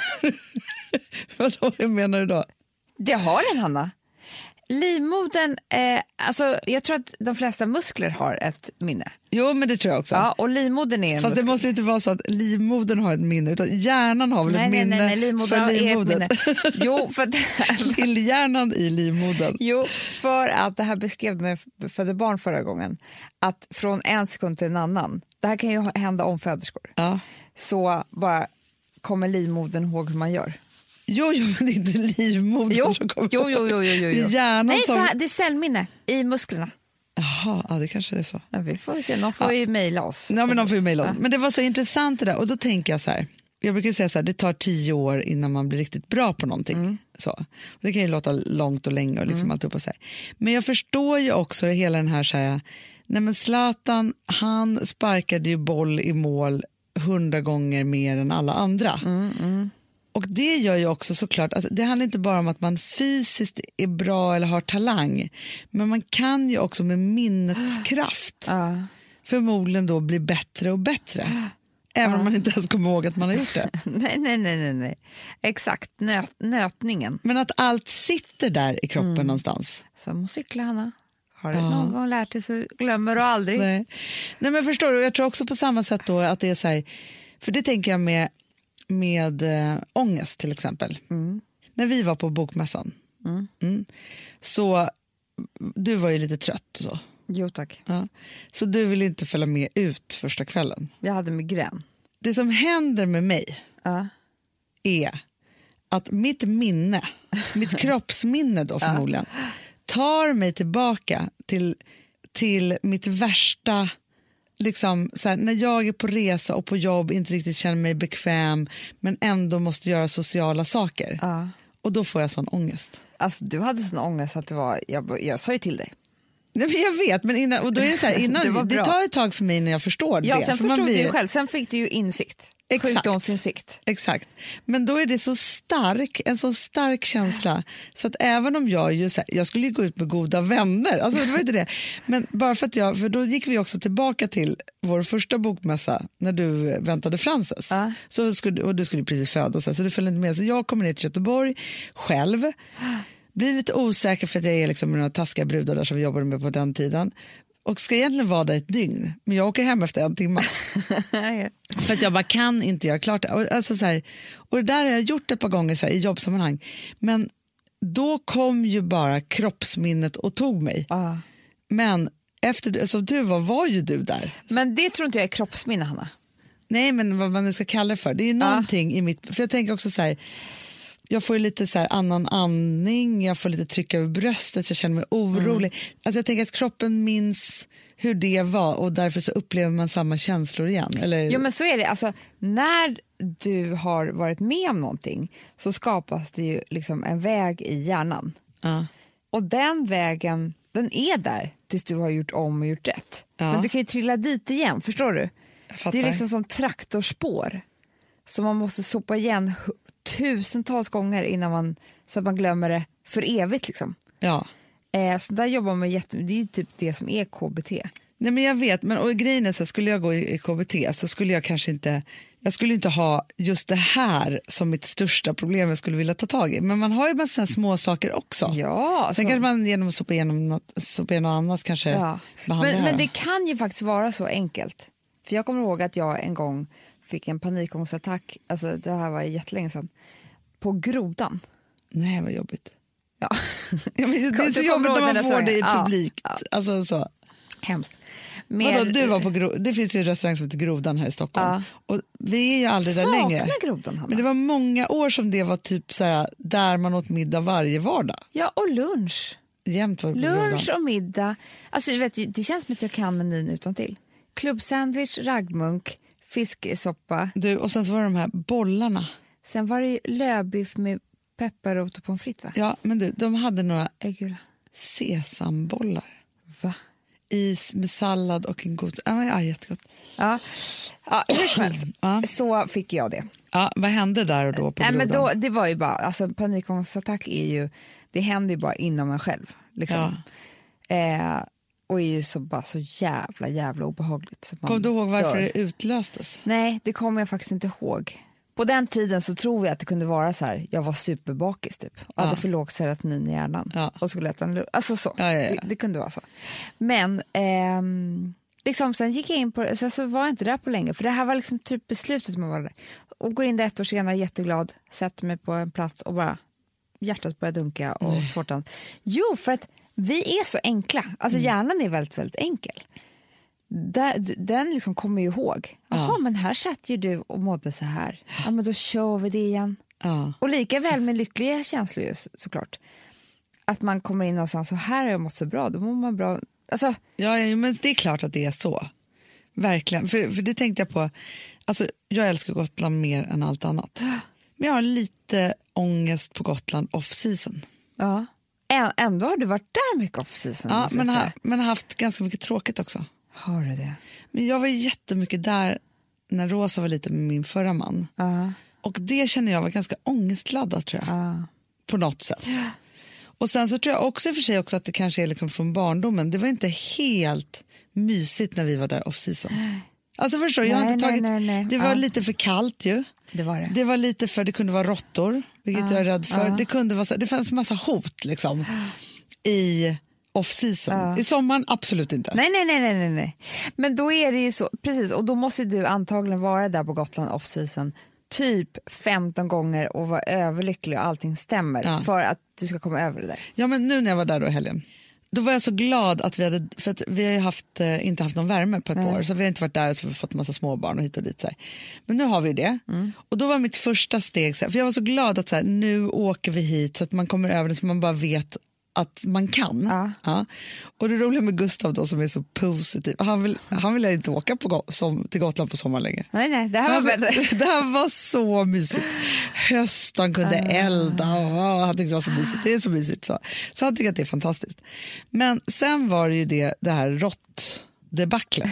Vadå, hur menar du då? Det har den, Hanna. Livmodern, eh, alltså jag tror att de flesta muskler har ett minne. Jo, men det tror jag också. Ja, och livmodern är en Fast muskel. det måste inte vara så att livmodern har ett minne, utan hjärnan har väl nej, ett nej, minne nej, nej, livmodern för har ett livmodern. minne. Jo, för att, Lillhjärnan i livmodern. jo, för att det här beskrev när jag födde barn förra gången, att från en sekund till en annan, det här kan ju hända om föderskor, Ja. så bara kommer livmodern ihåg hur man gör. Jo, jo, men det är inte livmodern Jo, som kommer jo, jo, jo, jo, jo. Det är hjärnan Nej, som... för det är cellminne i musklerna. Jaha, ja, det kanske är så. Ja, vi får vi se, någon får ju mejla oss. Ja, men de får ju mejla oss. Men det var så intressant det där. Och då tänker jag så här. Jag brukar säga så här, det tar tio år innan man blir riktigt bra på någonting. Mm. Så. Och det kan ju låta långt och länge och liksom mm. allt upp och så här. Men jag förstår ju också hela den här så här. Nej, men Zlatan, han sparkade ju boll i mål hundra gånger mer än alla andra. Mm, mm. Och det gör ju också såklart att det handlar inte bara om att man fysiskt är bra eller har talang, men man kan ju också med minnets kraft uh. förmodligen då bli bättre och bättre. Även uh. om man inte ens kommer ihåg att man har gjort det. nej, nej, nej, nej, nej. Exakt, Nöt, nötningen. Men att allt sitter där i kroppen mm. någonstans. Som att cykla, Hanna. Har du ja. någon gång lärt dig så glömmer du aldrig. Nej. Nej, men förstår du, jag tror också på samma sätt då att det är så här, för det tänker jag med med äh, ångest till exempel. Mm. När vi var på bokmässan mm. Mm, så du var ju lite trött och så. Jo, tack. Ja. Så du vill inte följa med ut första kvällen. Jag hade migrän. Det som händer med mig uh. är att mitt minne, mitt kroppsminne då förmodligen, uh. tar mig tillbaka till, till mitt värsta. Liksom, så här, när jag är på resa och på jobb inte riktigt känner mig bekväm men ändå måste göra sociala saker. Uh. Och då får jag sån ångest. Alltså, du hade sån ångest att det var, jag, jag sa ju till dig. Nej, men jag vet, men innan, och då är det så här, innan, det, det tar ett tag för mig när jag förstår ja, det. Sen för förstod man blir... du ju själv, sen fick du ju insikt. Sjukdomsinsikt. Exakt. Men då är det så stark, en så stark känsla så att även om jag ju så här, jag skulle ju gå ut med goda vänner, alltså det var inte det. Men bara för att jag, för då gick vi också tillbaka till vår första bokmässa när du väntade Frances. Uh. Så skulle, och du skulle precis födas så du följde inte med. Så jag kommer ner till Göteborg själv. Blir lite osäker för att jag är liksom några taskiga brudar där som vi jobbade med på den tiden. Och ska egentligen vara där ett dygn. Men jag åker hem efter en timme. För att jag bara kan inte göra klart det. Och, alltså så här, och det där har jag gjort ett par gånger så här, i jobbsammanhang. Men då kom ju bara kroppsminnet och tog mig. Ah. Men efter som du var, var ju du där. Men det tror inte jag är kroppsminne, Hanna. Nej, men vad man nu ska kalla det för. Det är ju någonting ah. i mitt... För jag tänker också så här... Jag får lite så här annan andning, jag får lite tryck över bröstet, jag känner mig orolig. Mm. Alltså jag tänker att kroppen minns hur det var och därför så upplever man samma känslor igen. Eller... Jo, men så är det. Alltså, när du har varit med om någonting så skapas det ju liksom en väg i hjärnan. Uh. Och den vägen, den är där tills du har gjort om och gjort rätt. Uh. Men du kan ju trilla dit igen, förstår du? Det är liksom som traktorspår. Så man måste sopa igen tusentals gånger innan man, så att man glömmer det för evigt liksom. Ja. Eh, så där jobbar man jätte, det är ju typ det som är K B T. Nej, men jag vet, men och grejen är så skulle jag gå i, i K B T så skulle jag kanske inte, jag skulle inte ha just det här som mitt största problem jag skulle vilja ta tag i. Men man har ju bara sådana små saker också. Ja. Sen så... kanske man genom att sopa igenom något, sopa igenom något annat kanske ja. Men, men det kan ju faktiskt vara så enkelt. För jag kommer ihåg att jag en gång fick en panikångestattack, alltså det här var jättelänge sedan, på grodan. Nej, vad jobbigt. Ja. Ja, men det är så jobbigt när man får det i publik. Ja. Alltså så. Hemskt. Mer... Vadå, du var på Gro... Det finns ju en restaurang som heter Grodan här i Stockholm. Ja. Och vi är ju aldrig där längre. Grodan, Hanna. Men det var många år som det var typ så här, där man åt middag varje vardag. Ja, och lunch. Jämt var lunch Grodan. Och middag. Alltså, du vet, det känns som att jag kan menyn utan till. Klubbsandwich, raggmunk, fisksoppa. Du, och sen så var det de här bollarna. Sen var det lövbiff med pepparrot och pommes frites, va? Ja, men du, de hade några äggula sesambollar. Va? Is med sallad och en god... Ja, ja jättegott. Ja, ja hur som helst. Ja. Så fick jag det. Ja, vad hände där och då på Nej, men då, det var ju bara, alltså panikångestattack är ju, det händer ju bara inom en själv. Liksom. Ja. Eh, och är ju så, bara så jävla jävla obehagligt. Kom du ihåg varför dör. det utlöstes? Nej, det kommer jag faktiskt inte ihåg. På den tiden så tror jag att det kunde vara så här, jag var superbakis typ. Och Ja. hade för låg serotonin i hjärnan. Ja. Och skulle äta en lu- Alltså så, Ja, ja, ja. Det, det kunde vara så. Men ehm, liksom, sen gick jag in på, sen så var jag inte där på länge. För det här var liksom typ beslutet med att vara där. Och går in där ett år senare jätteglad, sätter mig på en plats och bara hjärtat börjar dunka och Nej. svårt att... Jo, för att vi är så enkla. Alltså Mm. hjärnan är väldigt, väldigt enkel. Där, den liksom kommer ju ihåg. Jaha, Ja. men här satt ju du och mådde så här. Ja, men då kör vi det igen. Ja. Och lika väl med lyckliga känslor ju, såklart. Att man kommer in någonstans och här har jag mått så bra, då mår man bra. Alltså, Ja, ja, men det är klart att det är så. Verkligen. För, för det tänkte jag på. Alltså, jag älskar Gotland mer än allt annat. Men jag har lite ångest på Gotland off-season. ja. Ä- ändå har du varit där mycket off-season. Ja, måste jag men, säga. ha, men har haft ganska mycket tråkigt också. Har du det? Men jag var jättemycket där när Rosa var lite med min förra man. Ja. Och det känner jag var ganska ångestladdat, tror jag. Ja. På något sätt. Och sen så tror jag också i och för sig också att det kanske är liksom från barndomen. Det var inte helt mysigt när vi var där off-season. Alltså förstår du, jag har Nej, inte nej, tagit, nej, nej. det var Ja. lite för kallt ju. Det var det. Det var lite för, det kunde vara råttor, vilket Ja, jag är rädd för. ja. Det kunde vara så, det fanns massa hot liksom i off-season. Ja. I sommaren absolut inte. Nej, nej, nej, nej, nej, nej. Men då är det ju så, precis, och då måste du antagligen vara där på Gotland off-season typ femton gånger och vara överlycklig och allting stämmer Ja. för att du ska komma över det där. Ja, men nu när jag var där då i helgen, då var jag så glad att vi hade, för att vi har ju haft, eh, inte haft någon värme på ett Nej. år, så vi har inte varit där och så har vi fått en massa småbarn och hit och dit. Så här. Men nu har vi det. Mm. Och då var mitt första steg, så här, för jag var så glad att så här, nu åker vi hit så att man kommer över det så man bara vet att man kan. Ja. Ja. Och det roliga med Gustav då som är så positiv, han vill, han vill inte åka på, Go- som, till Gotland på sommaren längre. Nej, nej, det här var Alltså, bättre. det här var så mysigt. Höst, han kunde elda och oh, han tyckte det var så mysigt. Det är så mysigt. Så, så han tycker att det är fantastiskt. Men sen var det ju det, det här råttdebaclet.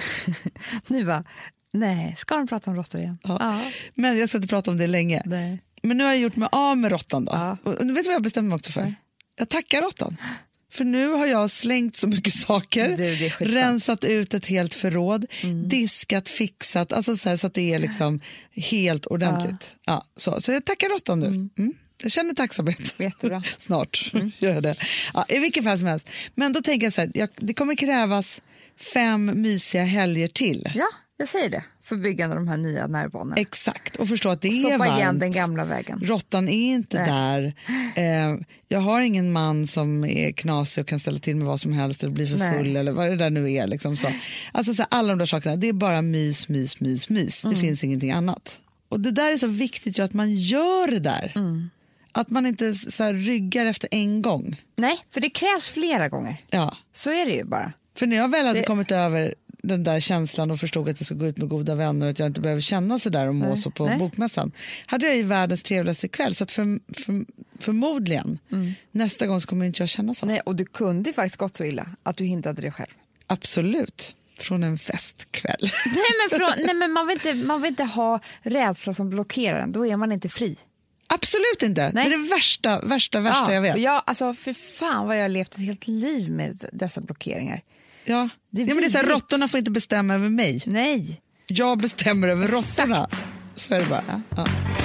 Nu bara, nej, ska de prata om råttor igen? Ja. Ja. Men jag ska inte prata om det länge. Nej. Men nu har jag gjort mig av med råttan då. Ja. Och, och vet du vad jag bestämde mig också för? Nej. Jag tackar råttan. För nu har jag slängt så mycket saker, Du, det är skitskönt. rensat ut ett helt förråd, diskat, fixat, alltså så, här, så att det är liksom helt ordentligt. Ja. så, så jag tackar råttan nu. Mm. Jag känner tacksamhet. Jättebra. Snart gör jag det. Ja, i vilket fall som helst. Men då tänker jag så här, jag, det kommer krävas fem mysiga helger till. Ja, jag säger det. För byggande av de här nya närbanorna. Exakt, och förstå att det är Soppa varmt. igen den gamla vägen. Råttan är inte Nej. där. Eh, jag har ingen man som är knasig och kan ställa till med vad som helst eller bli för Nej. full eller vad det där nu är. Liksom så. Alltså, så här, alla de där sakerna, det är bara mys, mys, mys, mys. Det finns ingenting annat. Och det där är så viktigt ju att man gör det där. Att man inte så här, ryggar efter en gång. Nej, för det krävs flera gånger. Ja. Så är det ju bara. För när jag väl hade Det- kommit över den där känslan och förstod att jag ska gå ut med goda vänner och att jag inte behöver känna så där och må Nej, så på nej. bokmässan, hade jag ju världens trevligaste kväll. Så att för, för, förmodligen nästa gång så kommer inte jag känna så. Nej, och du kunde faktiskt gått så illa att du hindrade det själv. Absolut. Från en festkväll. Nej, men, från, nej, men man, vill inte, man vill inte ha rädsla som blockerar en. Då är man inte fri. Absolut inte. Nej. Det är det värsta, värsta, värsta jag vet. och Jag, alltså, för fan vad jag har levt ett helt liv med dessa blockeringar. Ja. Det är ja, men det är så här, vidrigt. råttorna får inte bestämma över mig. Nej. Jag bestämmer över råttorna. Så är det bara. Ja.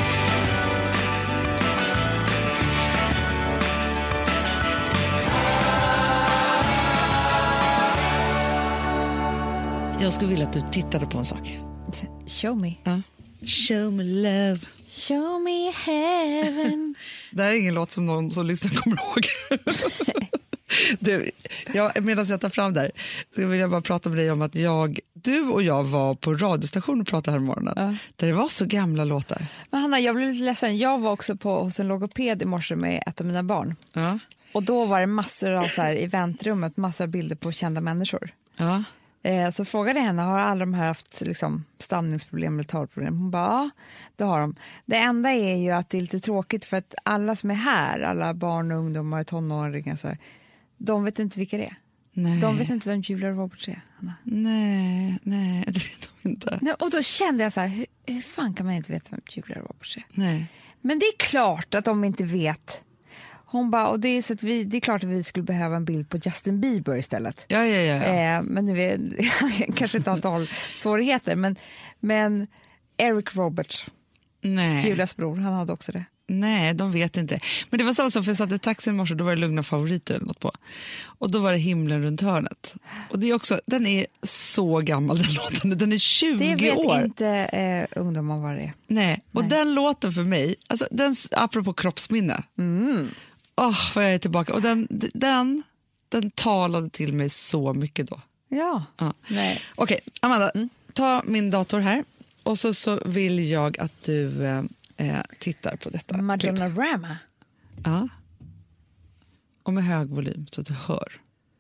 Jag skulle vilja att du tittade på en sak. Show me. Ja. Show me love. Show me heaven. Det här är ingen låt som någon som lyssnar kommer ihåg. Du, jag, medan jag tar fram där så vill jag bara prata med dig om att jag, du och jag var på radiostation och pratade här om morgonen. Ja. Där det var så gamla låtar. Men Hanna, jag blev lite ledsen. Jag var också på, hos en logoped i morse med ett av mina barn. Ja. Och då var det massor av så här, i väntrummet, massor av bilder på kända människor. Ja. Eh, så frågade jag henne, har alla de här haft liksom, stamningsproblem eller talproblem? Hon bara, ja, det har de. Det enda är ju att det är lite tråkigt för att alla som är här, alla barn och ungdomar, tonåringar, så här, de vet inte vilka det är. Nej. De vet inte vem Julia Roberts är, Hanna. Nej, nej, det vet de inte. Nej, och då kände jag så här, hur, hur fan kan man inte veta vem Julia Roberts är? Nej. Men det är klart att de inte vet. Hon bara, och det är, så att vi, det är klart att vi skulle behöva en bild på Justin Bieber istället. Ja, ja, ja. ja. Eh, men nu är kanske inte antal svårigheter, men, men Eric Roberts, Nej. Julias bror, han hade också det. Nej, de vet inte. Men det var samma som för jag satt i taxin i morse, då var det Lugna favoriter eller något på. Och då var det Himlen runt hörnet. Och det är också, den är så gammal den låten, den är tjugo år. Det vet år. inte eh, ungdomar vad det är. Nej, och Nej. den låten för mig, alltså den, apropå kroppsminne. Mm. Åh, vad jag är tillbaka. Och den, den, den talade till mig så mycket då. Ja. Ja. Nej. Okej, Amanda, mm. ta min dator här. Och så, så vill jag att du eh, tittar på detta. Madonna Rama. Ja. Och med hög volym så att du hör.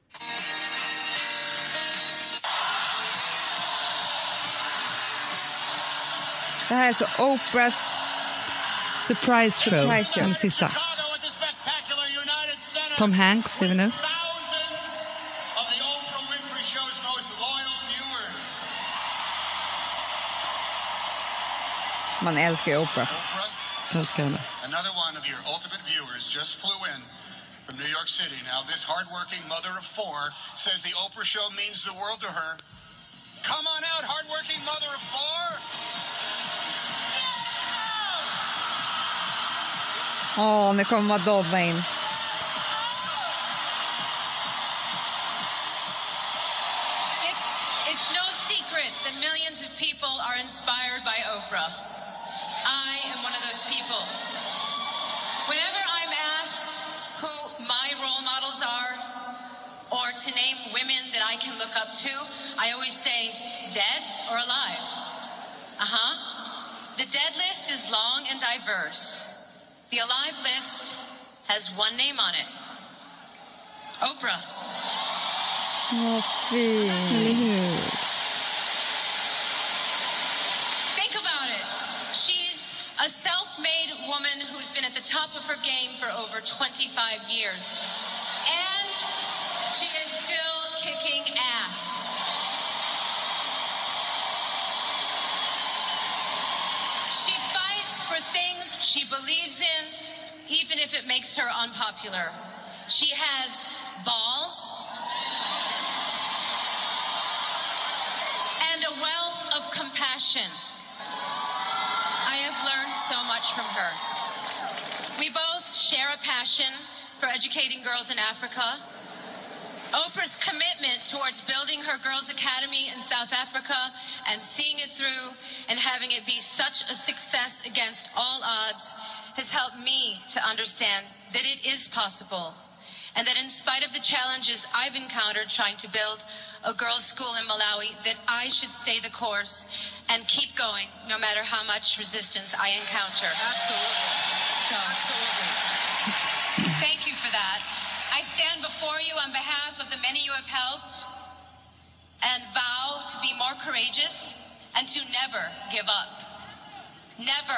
Det här är så Oprahs Surprise show, Surprise show. den sista. Tom Hanks ser vi nu. Man älskar ju Oprah. Jag älskar henne. Another one of your ultimate viewers just flew in from New York City. Now this hardworking mother of four says the Oprah show means the world to her. Come on out, hardworking mother of four. Åh, oh, nu kommer Madonna in. It's, it's no secret that millions of people are inspired by Oprah. I am one of those people. Whenever I'm asked who my role models are, or to name women that I can look up to, I always say dead or alive. Uh-huh. The dead list is long and diverse. The alive list has one name on it. Oprah. Vad fint. Think about it. She's a self-made woman who's been at the top of her game for over twenty-five years. And she is still kicking ass. She fights for things she believes in, even if it makes her unpopular. She has balls and a wealth of compassion. I have learned so much from her. We both share a passion for educating girls in Africa. Oprah's commitment towards building her Girls Academy in South Africa and seeing it through and having it be such a success against all odds has helped me to understand that it is possible, and that in spite of the challenges I've encountered trying to build a girls' school in Malawi, that I should stay the course and keep going no matter how much resistance I encounter. Absolutely. So, absolutely. Thank you for that. I stand before you on behalf of the many you have helped and vow to be more courageous and to never give up. Never.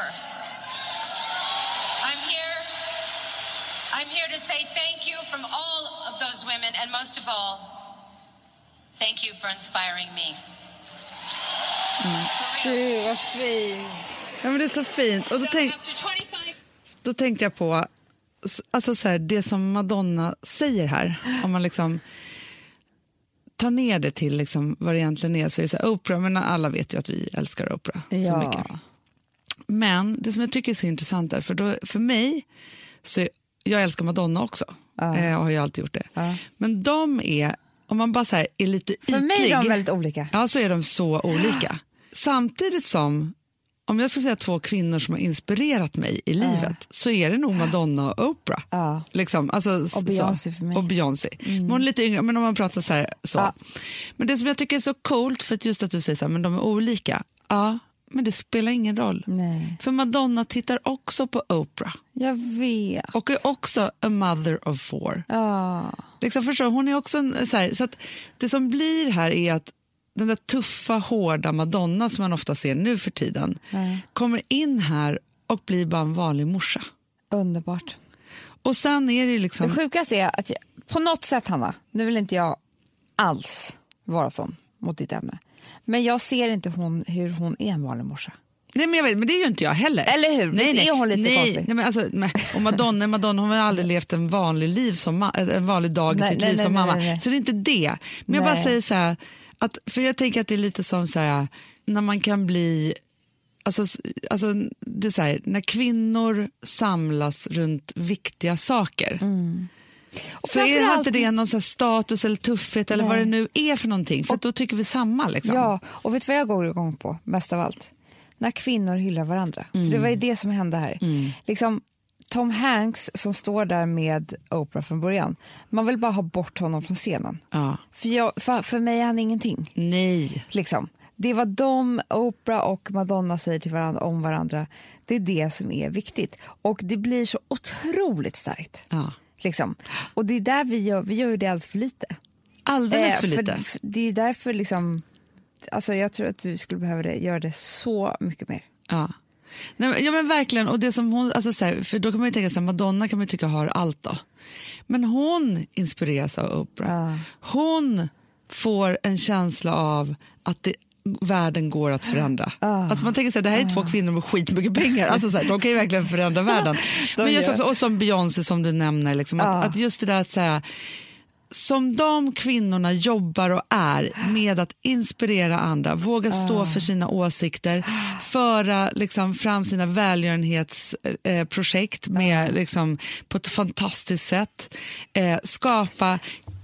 I'm here. I'm here to say thank you from all of those women, and most of all, thank you for inspiring me. Gud, vad fint. Ja, men det är så fint. Och då, tänk, då tänkte jag på alltså så här, det som Madonna säger här. Om man liksom tar ner det till liksom vad det egentligen är, så är det så här, Oprah, men alla vet ju att vi älskar Oprah ja. så mycket. Men det som jag tycker är så intressant är, för, då, för mig, så jag älskar Madonna också. Ja. Jag har ju alltid gjort det. Ja. Men de är, om man bara så här, är lite ytlig. För mig är de väldigt olika. Ja, så är de så olika. Samtidigt som, om jag ska säga två kvinnor som har inspirerat mig i livet, uh. så är det nog Madonna och Oprah. Uh. Liksom, alltså, och Beyoncé för mig. Och Beyoncé. Mm. Men hon är lite yngre, men om man pratar så här. Så. Uh. Men det som jag tycker är så coolt, för att just att du säger så här, men de är olika. Ja, men det spelar ingen roll. Nej. För Madonna tittar också på Oprah. Jag vet. Och är också a mother of four. Ja. Liksom, förstår, hon är också en, så här, så att det som blir här är att den där tuffa, hårda Madonna som man ofta ser nu för tiden mm. kommer in här och blir bara en vanlig morsa. Underbart. Och sen är det liksom... Det sjukaste är att jag, på något sätt, Hanna, nu vill inte jag alls vara sån mot ditt ämne. Men jag ser inte hon, hur hon är en vanlig morsa. Nej, men jag vet, men det är ju inte jag heller. Eller hur? Nej, Visst nej. är hon lite nej, konstig? Nej, men alltså, nej. Och Madonna, Madonna hon har aldrig levt en vanlig liv som ma- en vanlig dag Nej, i sitt nej, liv nej, som nej, mamma. nej, nej. Så det är inte det. Men jag Nej. bara säger så här, att, för jag tänker att det är lite som så här, när man kan bli, alltså, alltså det är så här, när kvinnor samlas runt viktiga saker. Mm. Så är framförallt- inte det någon så här status eller tuffhet eller Nej. vad det nu är för någonting. För att då tycker vi samma liksom. Ja, och vet du vad jag går igång på mest av allt? När kvinnor hyllar varandra. För det var ju det som hände här. Mm. Liksom, Tom Hanks som står där med Oprah från början. Man vill bara ha bort honom från scenen. Ja. För, jag, för, för mig är han ingenting. Nej. Liksom. Det var de, Oprah och Madonna säger till varandra om varandra. Det är det som är viktigt. Och det blir så otroligt starkt. Ja. Liksom. Och det är där vi gör, vi gör ju det alldeles för lite. Alldeles Eh, för lite. För, det är därför liksom, alltså jag tror att vi skulle behöva det, göra det så mycket mer. Ja. Nej, men- ja men verkligen, och det som hon, alltså så här, för då kan man ju tänka sig Madonna kan man ju tycka har allt då. Men hon inspireras av Oprah. Ja. Hon får en känsla av att det, världen går att förändra. Alltså man tänker så här, det här är två kvinnor med skitmycket pengar. Alltså så här, de kan ju verkligen förändra världen. Men just gör. också, och som Beyoncé som du nämner, liksom, att, Ja. att just det där att så här, som de kvinnorna jobbar och är med att inspirera andra, våga stå för sina åsikter, föra liksom fram sina välgörenhetsprojekt med, liksom, på ett fantastiskt sätt, eh, skapa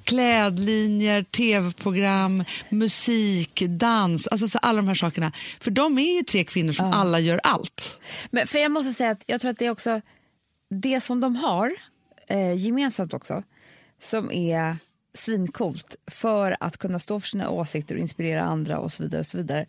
klädlinjer, tv-program, musik, dans, alltså så alla de här sakerna. För de är ju tre kvinnor som alla gör allt. Men för jag måste säga att jag tror att det är också det som de har eh, gemensamt också, som är svincoolt för att kunna stå för sina åsikter och inspirera andra och så vidare och så vidare.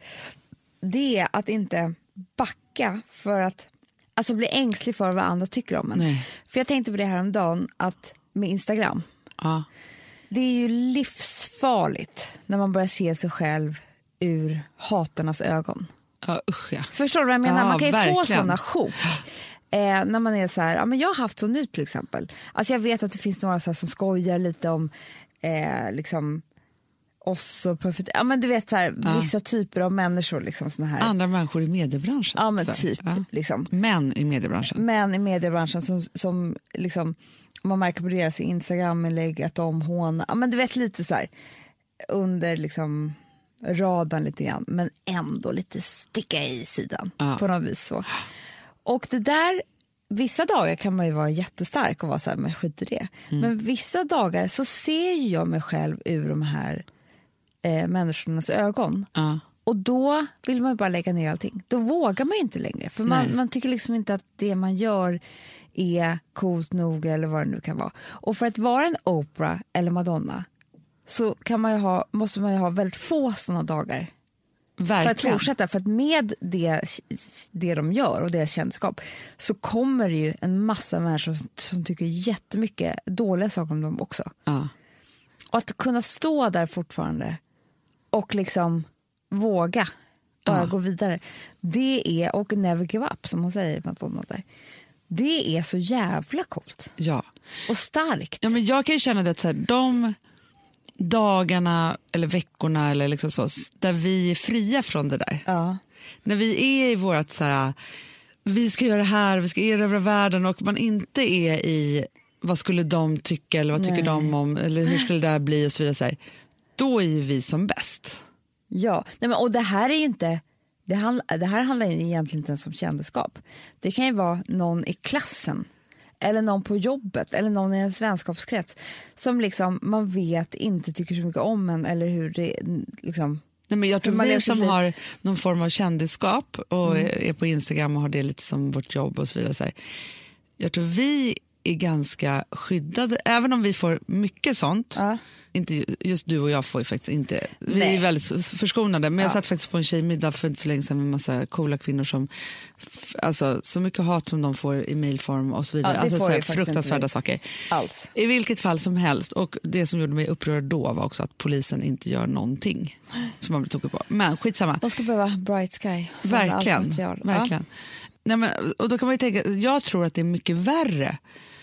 Det är att inte backa för att alltså bli ängslig för vad andra tycker om en. Nej. För jag tänkte på det här om dagen att med Instagram. Ja. Det är ju livsfarligt när man börjar se sig själv ur hatarnas ögon. Ja, usch ja. Förstår du vad jag menar? Ja, man kan ju verkligen. få sådana sjok. Eh, när man är så här, ja, men jag har haft så nu till exempel. Alltså jag vet att det finns några så här som skojar lite om eh, liksom oss och profet. Ja men du vet så här, Ja. vissa typer av människor liksom såna här. Andra människor i mediebranschen. Ja men tror jag. typ Ja. liksom. Män i mediebranschen. Män i mediebranschen som, som liksom, man märker på deras Instagram-inlägg att de hånar, ja men du vet lite så här under liksom radarn lite grann, men ändå lite sticka i sidan Ja. på något vis så. Och det där, vissa dagar kan man ju vara jättestark och vara så här, men skit i det. Mm. Men vissa dagar så ser ju jag mig själv ur de här eh, människornas ögon. Ja. Och då vill man bara lägga ner allting. Då vågar man ju inte längre. För man, Nej. man tycker liksom inte att det man gör är coolt nog eller vad det nu kan vara. Och för att vara en Oprah eller Madonna så kan man ju ha, måste man ju ha väldigt få sådana dagar. För att Verkligen. fortsätta. För att med det, det de gör och deras kändskap så kommer det ju en massa människor som, som tycker jättemycket dåliga saker om dem också. Ja. Och att kunna stå där fortfarande och liksom våga bara Ja. gå vidare. Det är, och never give up som hon säger Madonna där. Det är så jävla coolt Ja. och starkt. Ja, men jag kan ju känna det att så här, de dagarna eller veckorna eller liksom så, där vi är fria från det där. Ja. När vi är i vårat så här, vi ska göra det här, vi ska erövra världen och man inte är i vad skulle de tycka eller vad tycker Nej. de om eller hur skulle det där bli och så vidare. Så här, då är ju vi som bäst. Ja, nej men, och det här är ju inte det, handl, det här handlar ju egentligen inte ens om kändisskap. Det kan ju vara någon i klassen eller någon på jobbet eller någon i en vänskapskrets som liksom man vet inte tycker så mycket om en eller hur det liksom. Nej, men jag tror man lever vi sitt som liv. har någon form av kändisskap och är på Instagram och har det lite som vårt jobb och så vidare. Så här. Jag tror vi är ganska skyddade, även om vi får mycket sånt. Ja. Inte, just du och jag får ju faktiskt inte, vi Nej. är väldigt förskonade. Men jag Ja. satt faktiskt på en tjejmiddag för inte så länge sedan med en massa coola kvinnor som, f- alltså så mycket hat som de får i mailform och så vidare. Ja, det alltså får så här ju faktiskt inte fruktansvärda vi. saker. Alls. I vilket fall som helst, och det som gjorde mig upprörd då var också att polisen inte gör någonting som man blir tokig på. Men skitsamma. De ska behöva Bright Sky. som allt Verkligen. material. verkligen. Nej, men, och då kan man ju tänka, jag tror att det är mycket värre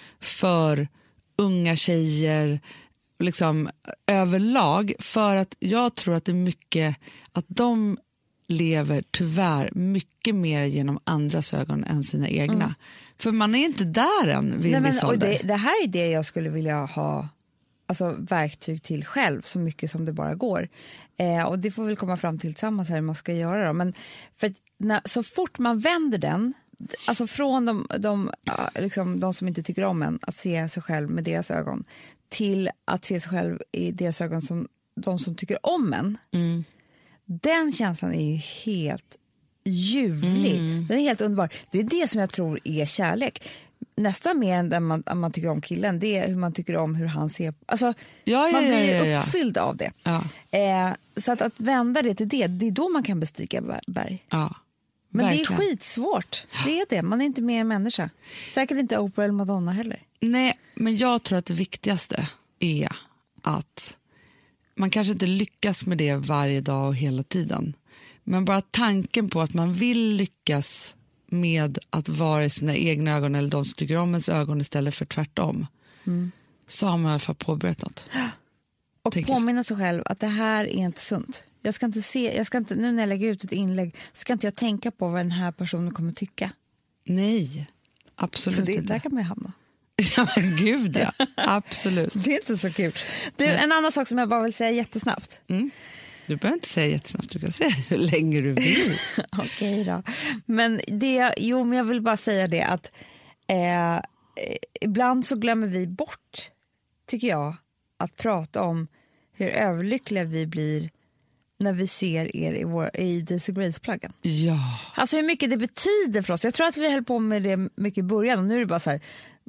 för unga tjejer liksom överlag, för att jag tror att det är mycket att de lever tyvärr mycket mer genom andras ögon än sina egna. Mm. För man är inte där än vid Nej, en men, viss och ålder. det, det här är det jag skulle vilja ha, alltså, verktyg till själv så mycket som det bara går. Eh, och det får vi väl komma fram till tillsammans här hur man ska göra. Då. Men för när, så fort man vänder den, alltså från de, de, liksom, de som inte tycker om en, att se sig själv med deras ögon, till att se sig själv i deras ögon som de som tycker om en. Mm. Den känslan är ju helt ljuvlig. Mm. Den är helt underbar. Det är det som jag tror är kärlek. Nästan mer än man, man tycker om killen. Det är hur man tycker om hur han ser. Alltså, ja, ja, man blir ja, ja, ja. uppfylld av det. Ja. Eh, så att, att vända det till det, det är då man kan bestiga berg. Ja, men verkligen. det är skitsvårt. Det är det. Man är inte mer en människa. Säkert inte Oprah eller Madonna heller. Nej, men jag tror att det viktigaste är att man kanske inte lyckas med det varje dag och hela tiden. Men bara tanken på att man vill lyckas med att vara i sina egna ögon eller de som tycker om ens ögon istället för tvärtom. Mm. Så har man i alla fall påbörjat något. Och påminna sig själv att det här är inte sunt. Jag ska inte se, jag ska inte, nu när jag lägger ut ett inlägg ska inte jag tänka på vad den här personen kommer tycka. Nej, absolut det, inte. Där kan man ju hamna. Ja men gud ja, absolut. Det är inte så kul. Du, en annan sak som jag bara vill säga jättesnabbt. Mm. Du behöver inte säga jättesnabbt, du kan säga hur länge du vill. Okej då. Men det, jo men jag vill bara säga det att eh, ibland så glömmer vi bort, tycker jag, att prata om hur överlyckliga vi blir när vi ser er i, vår, i Daisy Grace-plaggen. Ja. Alltså hur mycket det betyder för oss. Jag tror att vi höll på med det mycket i början och nu är det bara så här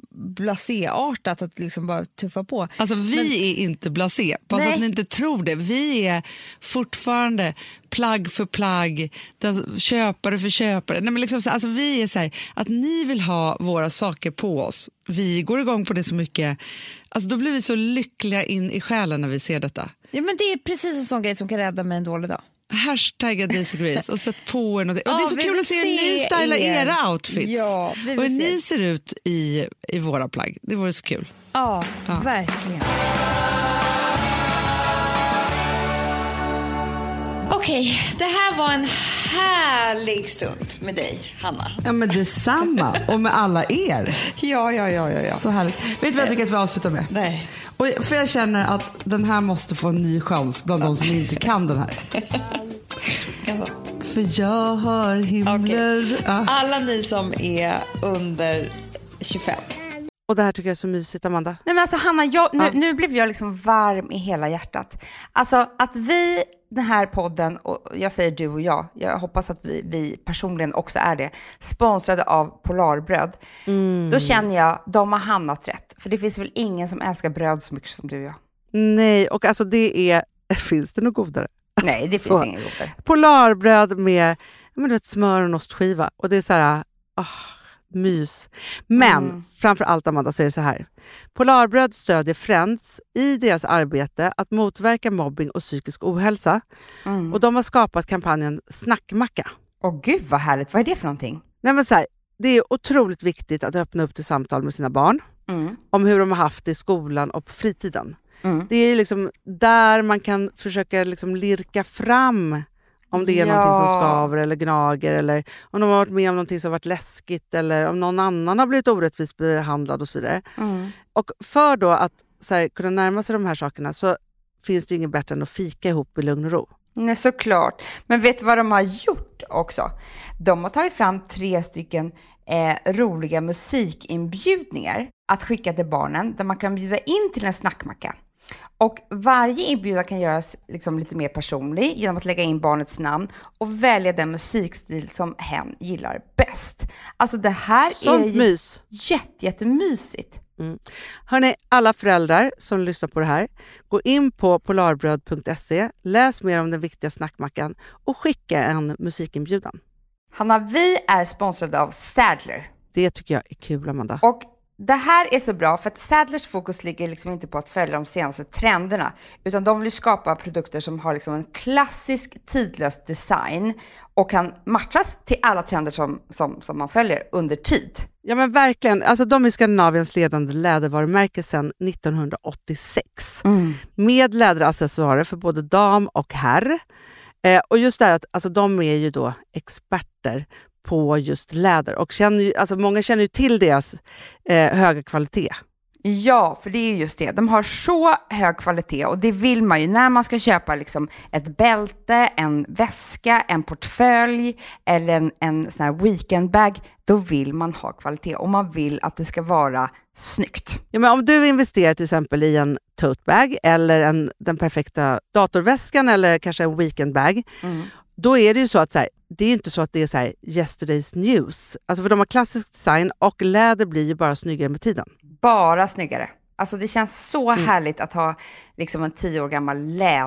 blasé-artat att liksom bara tuffa på. Alltså vi men, är inte blasé, fast att ni inte tror det. Vi är fortfarande plagg för plagg, köpare för köpare. Nej, men liksom, alltså vi är så här, att ni vill ha våra saker på oss. Vi går igång på det så mycket. Alltså då blir vi så lyckliga in i själen när vi ser detta. Ja men det är precis en sån grej som kan rädda mig en dålig dag. Hashtagga Daisy Grace och sätt på en och, det. och ja, det är så kul att se hur ni stylar er. era outfits. Ja, och hur ni ser ut i, i våra plagg. Det vore så kul. Ja, ja. Verkligen. Okej, det här var en härlig stund med dig, Hanna. Ja, men detsamma. Och med alla er. Ja, ja, ja, ja, ja. Så härligt. Vet du vad jag tycker att vi avslutar med? Nej. Och för jag känner att den här måste få en ny chans bland de som inte kan den här. För jag hör himlar. Okay. Ja. Alla ni som är under tjugofem. Och det här tycker jag är så mysigt, Amanda. Nej men alltså Hanna, jag, nu, ja. nu blev jag liksom varm i hela hjärtat. Alltså att vi, den här podden, och jag säger du och jag, jag hoppas att vi, vi personligen också är det, sponsrade av Polarbröd. Mm. Då känner jag, de har hamnat rätt. För det finns väl ingen som älskar bröd så mycket som du och jag. Nej, och alltså det är, finns det något godare? Alltså, nej, det finns så. Ingen godare. Polarbröd med men du vet, smör och ostskiva. Och det är så här, oh, mys. Men mm. framför allt, Amanda, säger så här. Polarbröd stödjer Friends i deras arbete att motverka mobbing och psykisk ohälsa. Mm. Och de har skapat kampanjen Snackmacka. Åh gud vad härligt, vad är det för någonting? Nej men så här, det är otroligt viktigt att öppna upp till samtal med sina barn. Mm. Om hur de har haft det i skolan och på fritiden. Mm. Det är liksom där man kan försöka liksom lirka fram om det är ja. någonting som skaver eller gnager, eller om de har varit med om någonting som har varit läskigt, eller om någon annan har blivit orättvist behandlad och så vidare. Mm. Och för då att så här, kunna närma sig de här sakerna så finns det ju inget bättre än att fika ihop i lugn och ro. Nej, såklart. Men vet du vad de har gjort också? De har tagit fram tre stycken eh, roliga musikinbjudningar att skicka till barnen, där man kan bjuda in till en snackmacka. Och varje inbjudan kan göras liksom lite mer personlig genom att lägga in barnets namn och välja den musikstil som hen gillar bäst. Alltså det här Sånt är ju mys. jätte, jättemysigt. Mm. Hörrni, alla föräldrar som lyssnar på det här, gå in på polarbröd punkt se, läs mer om den viktiga snackmackan och skicka en musikinbjudan. Hanna, vi är sponsrade av Sadler. Det tycker jag är kul, Amanda. Och det här är så bra för att Sadlers fokus ligger liksom inte på att följa de senaste trenderna, utan de vill skapa produkter som har liksom en klassisk tidlös design och kan matchas till alla trender som, som, som man följer under tid. Ja men verkligen, alltså de är Skandinaviens ledande lädervarumärke sedan nittonhundraåttiosex. Mm. Med läderaccessoarer för både dam och herr. Eh, och just det här att alltså, de är ju då experter på just läder. Och känner ju, alltså, många känner ju till deras eh, höga kvalitet. Ja, för det är just det. De har så hög kvalitet och det vill man ju när man ska köpa liksom ett bälte, en väska, en portfölj eller en, en sån här weekendbag. Då vill man ha kvalitet och man vill att det ska vara snyggt. Ja, men om du investerar till exempel i en totebag eller en, den perfekta datorväskan eller kanske en weekendbag, mm. då är det ju så att så här, det är inte så att det är så här yesterday's news. Alltså för de har klassisk design och läder blir ju bara snyggare med tiden. Bara snyggare. Alltså det känns så mm. härligt att ha liksom en tio år gammal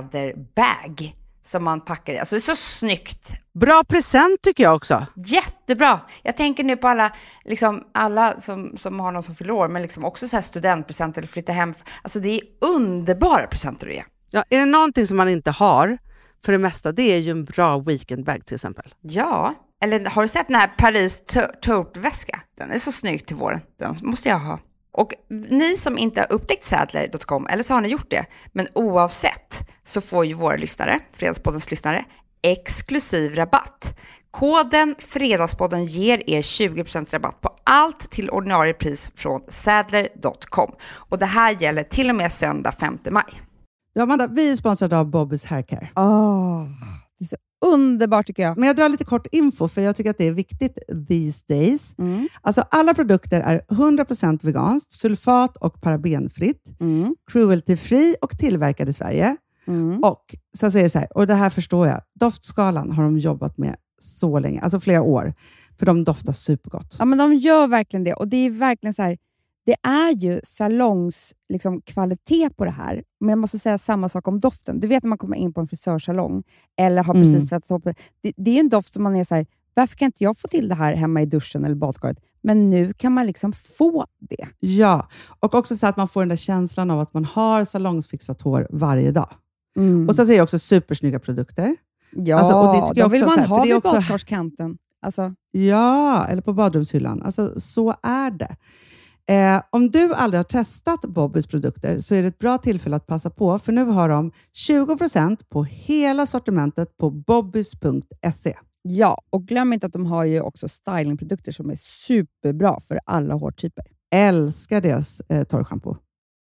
läderbag som man packar i. Alltså det är så snyggt. Bra present tycker jag också. Jättebra. Jag tänker nu på alla, liksom, alla som, som har någon som fyller år, men liksom också så här studentpresenter eller flytta hem. Alltså det är underbara presenter att ge. Ja, är det någonting som man inte har för det mesta, det är ju en bra weekendbag till exempel. Ja, eller har du sett den här Paris tote-väska? Den är så snygg till våren. Den måste jag ha. Och ni som inte har upptäckt Sadler dot com, eller så har ni gjort det, men oavsett så får ju våra lyssnare, Fredagspoddens lyssnare, exklusiv rabatt. Koden Fredagspodden ger er tjugo procent rabatt på allt till ordinarie pris från Sadler dot com. Och det här gäller till och med söndag femte maj. Ja, Amanda, vi är sponsrade av Bobby's Haircare. Oh, det är så underbart tycker jag. Men jag drar lite kort info för jag tycker att det är viktigt these days. Mm. Alltså alla produkter är hundra procent veganskt, sulfat och parabenfritt, mm. cruelty-free och tillverkade i Sverige. Mm. Och så säger det så här, och det här förstår jag, doftskalan har de jobbat med så länge, alltså flera år, för de doftar supergott. Ja, men de gör verkligen det och det är verkligen så här, det är ju salongs liksom, kvalitet på det här. Men jag måste säga samma sak om doften. Du vet när man kommer in på en frisörsalong eller har precis tvättat upp. Det, det är en doft som man är så här, varför kan inte jag få till det här hemma i duschen eller badkaret? Men nu kan man liksom få det. Ja, och också så att man får den där känslan av att man har salongsfixat hår varje dag. Mm. Och så säger jag också supersnygga produkter. Ja, alltså, och det tycker jag då vill också, man här, ha vid också... badkarskanten. Alltså. Ja, eller på badrumshyllan. Alltså, så är det. Eh, om du aldrig har testat Bobbys produkter så är det ett bra tillfälle att passa på, för nu har de tjugo procent på hela sortimentet på bobbys punkt se. Ja, och glöm inte att de har ju också stylingprodukter som är superbra för alla hårtyper. Älskar deras eh, torrschampo.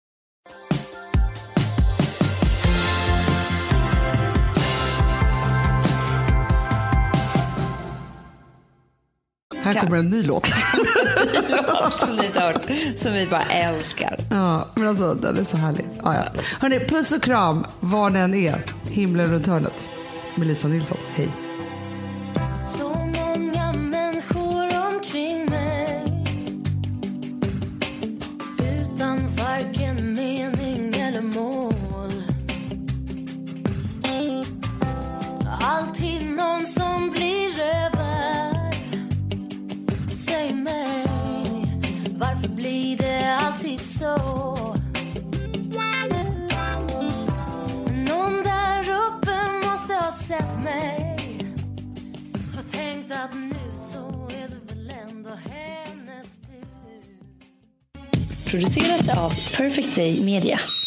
Här kommer en ny låt. låt som ni inte hört, som vi bara älskar. Ja, men alltså den är så härlig. Ja, ja. Hörrni, puss och kram var den är. Himlen runt hörnet. Med Lisa Nilsson. Hej. Så många människor omkring mig, utan varken mening eller mål. Alltid någon som blir över. Säg mig, varför blir det alltid så? Någon där uppe måste ha sett mig och tänkt att nu så är det väl ändå hennes tur. Producerat av Perfect Day Media.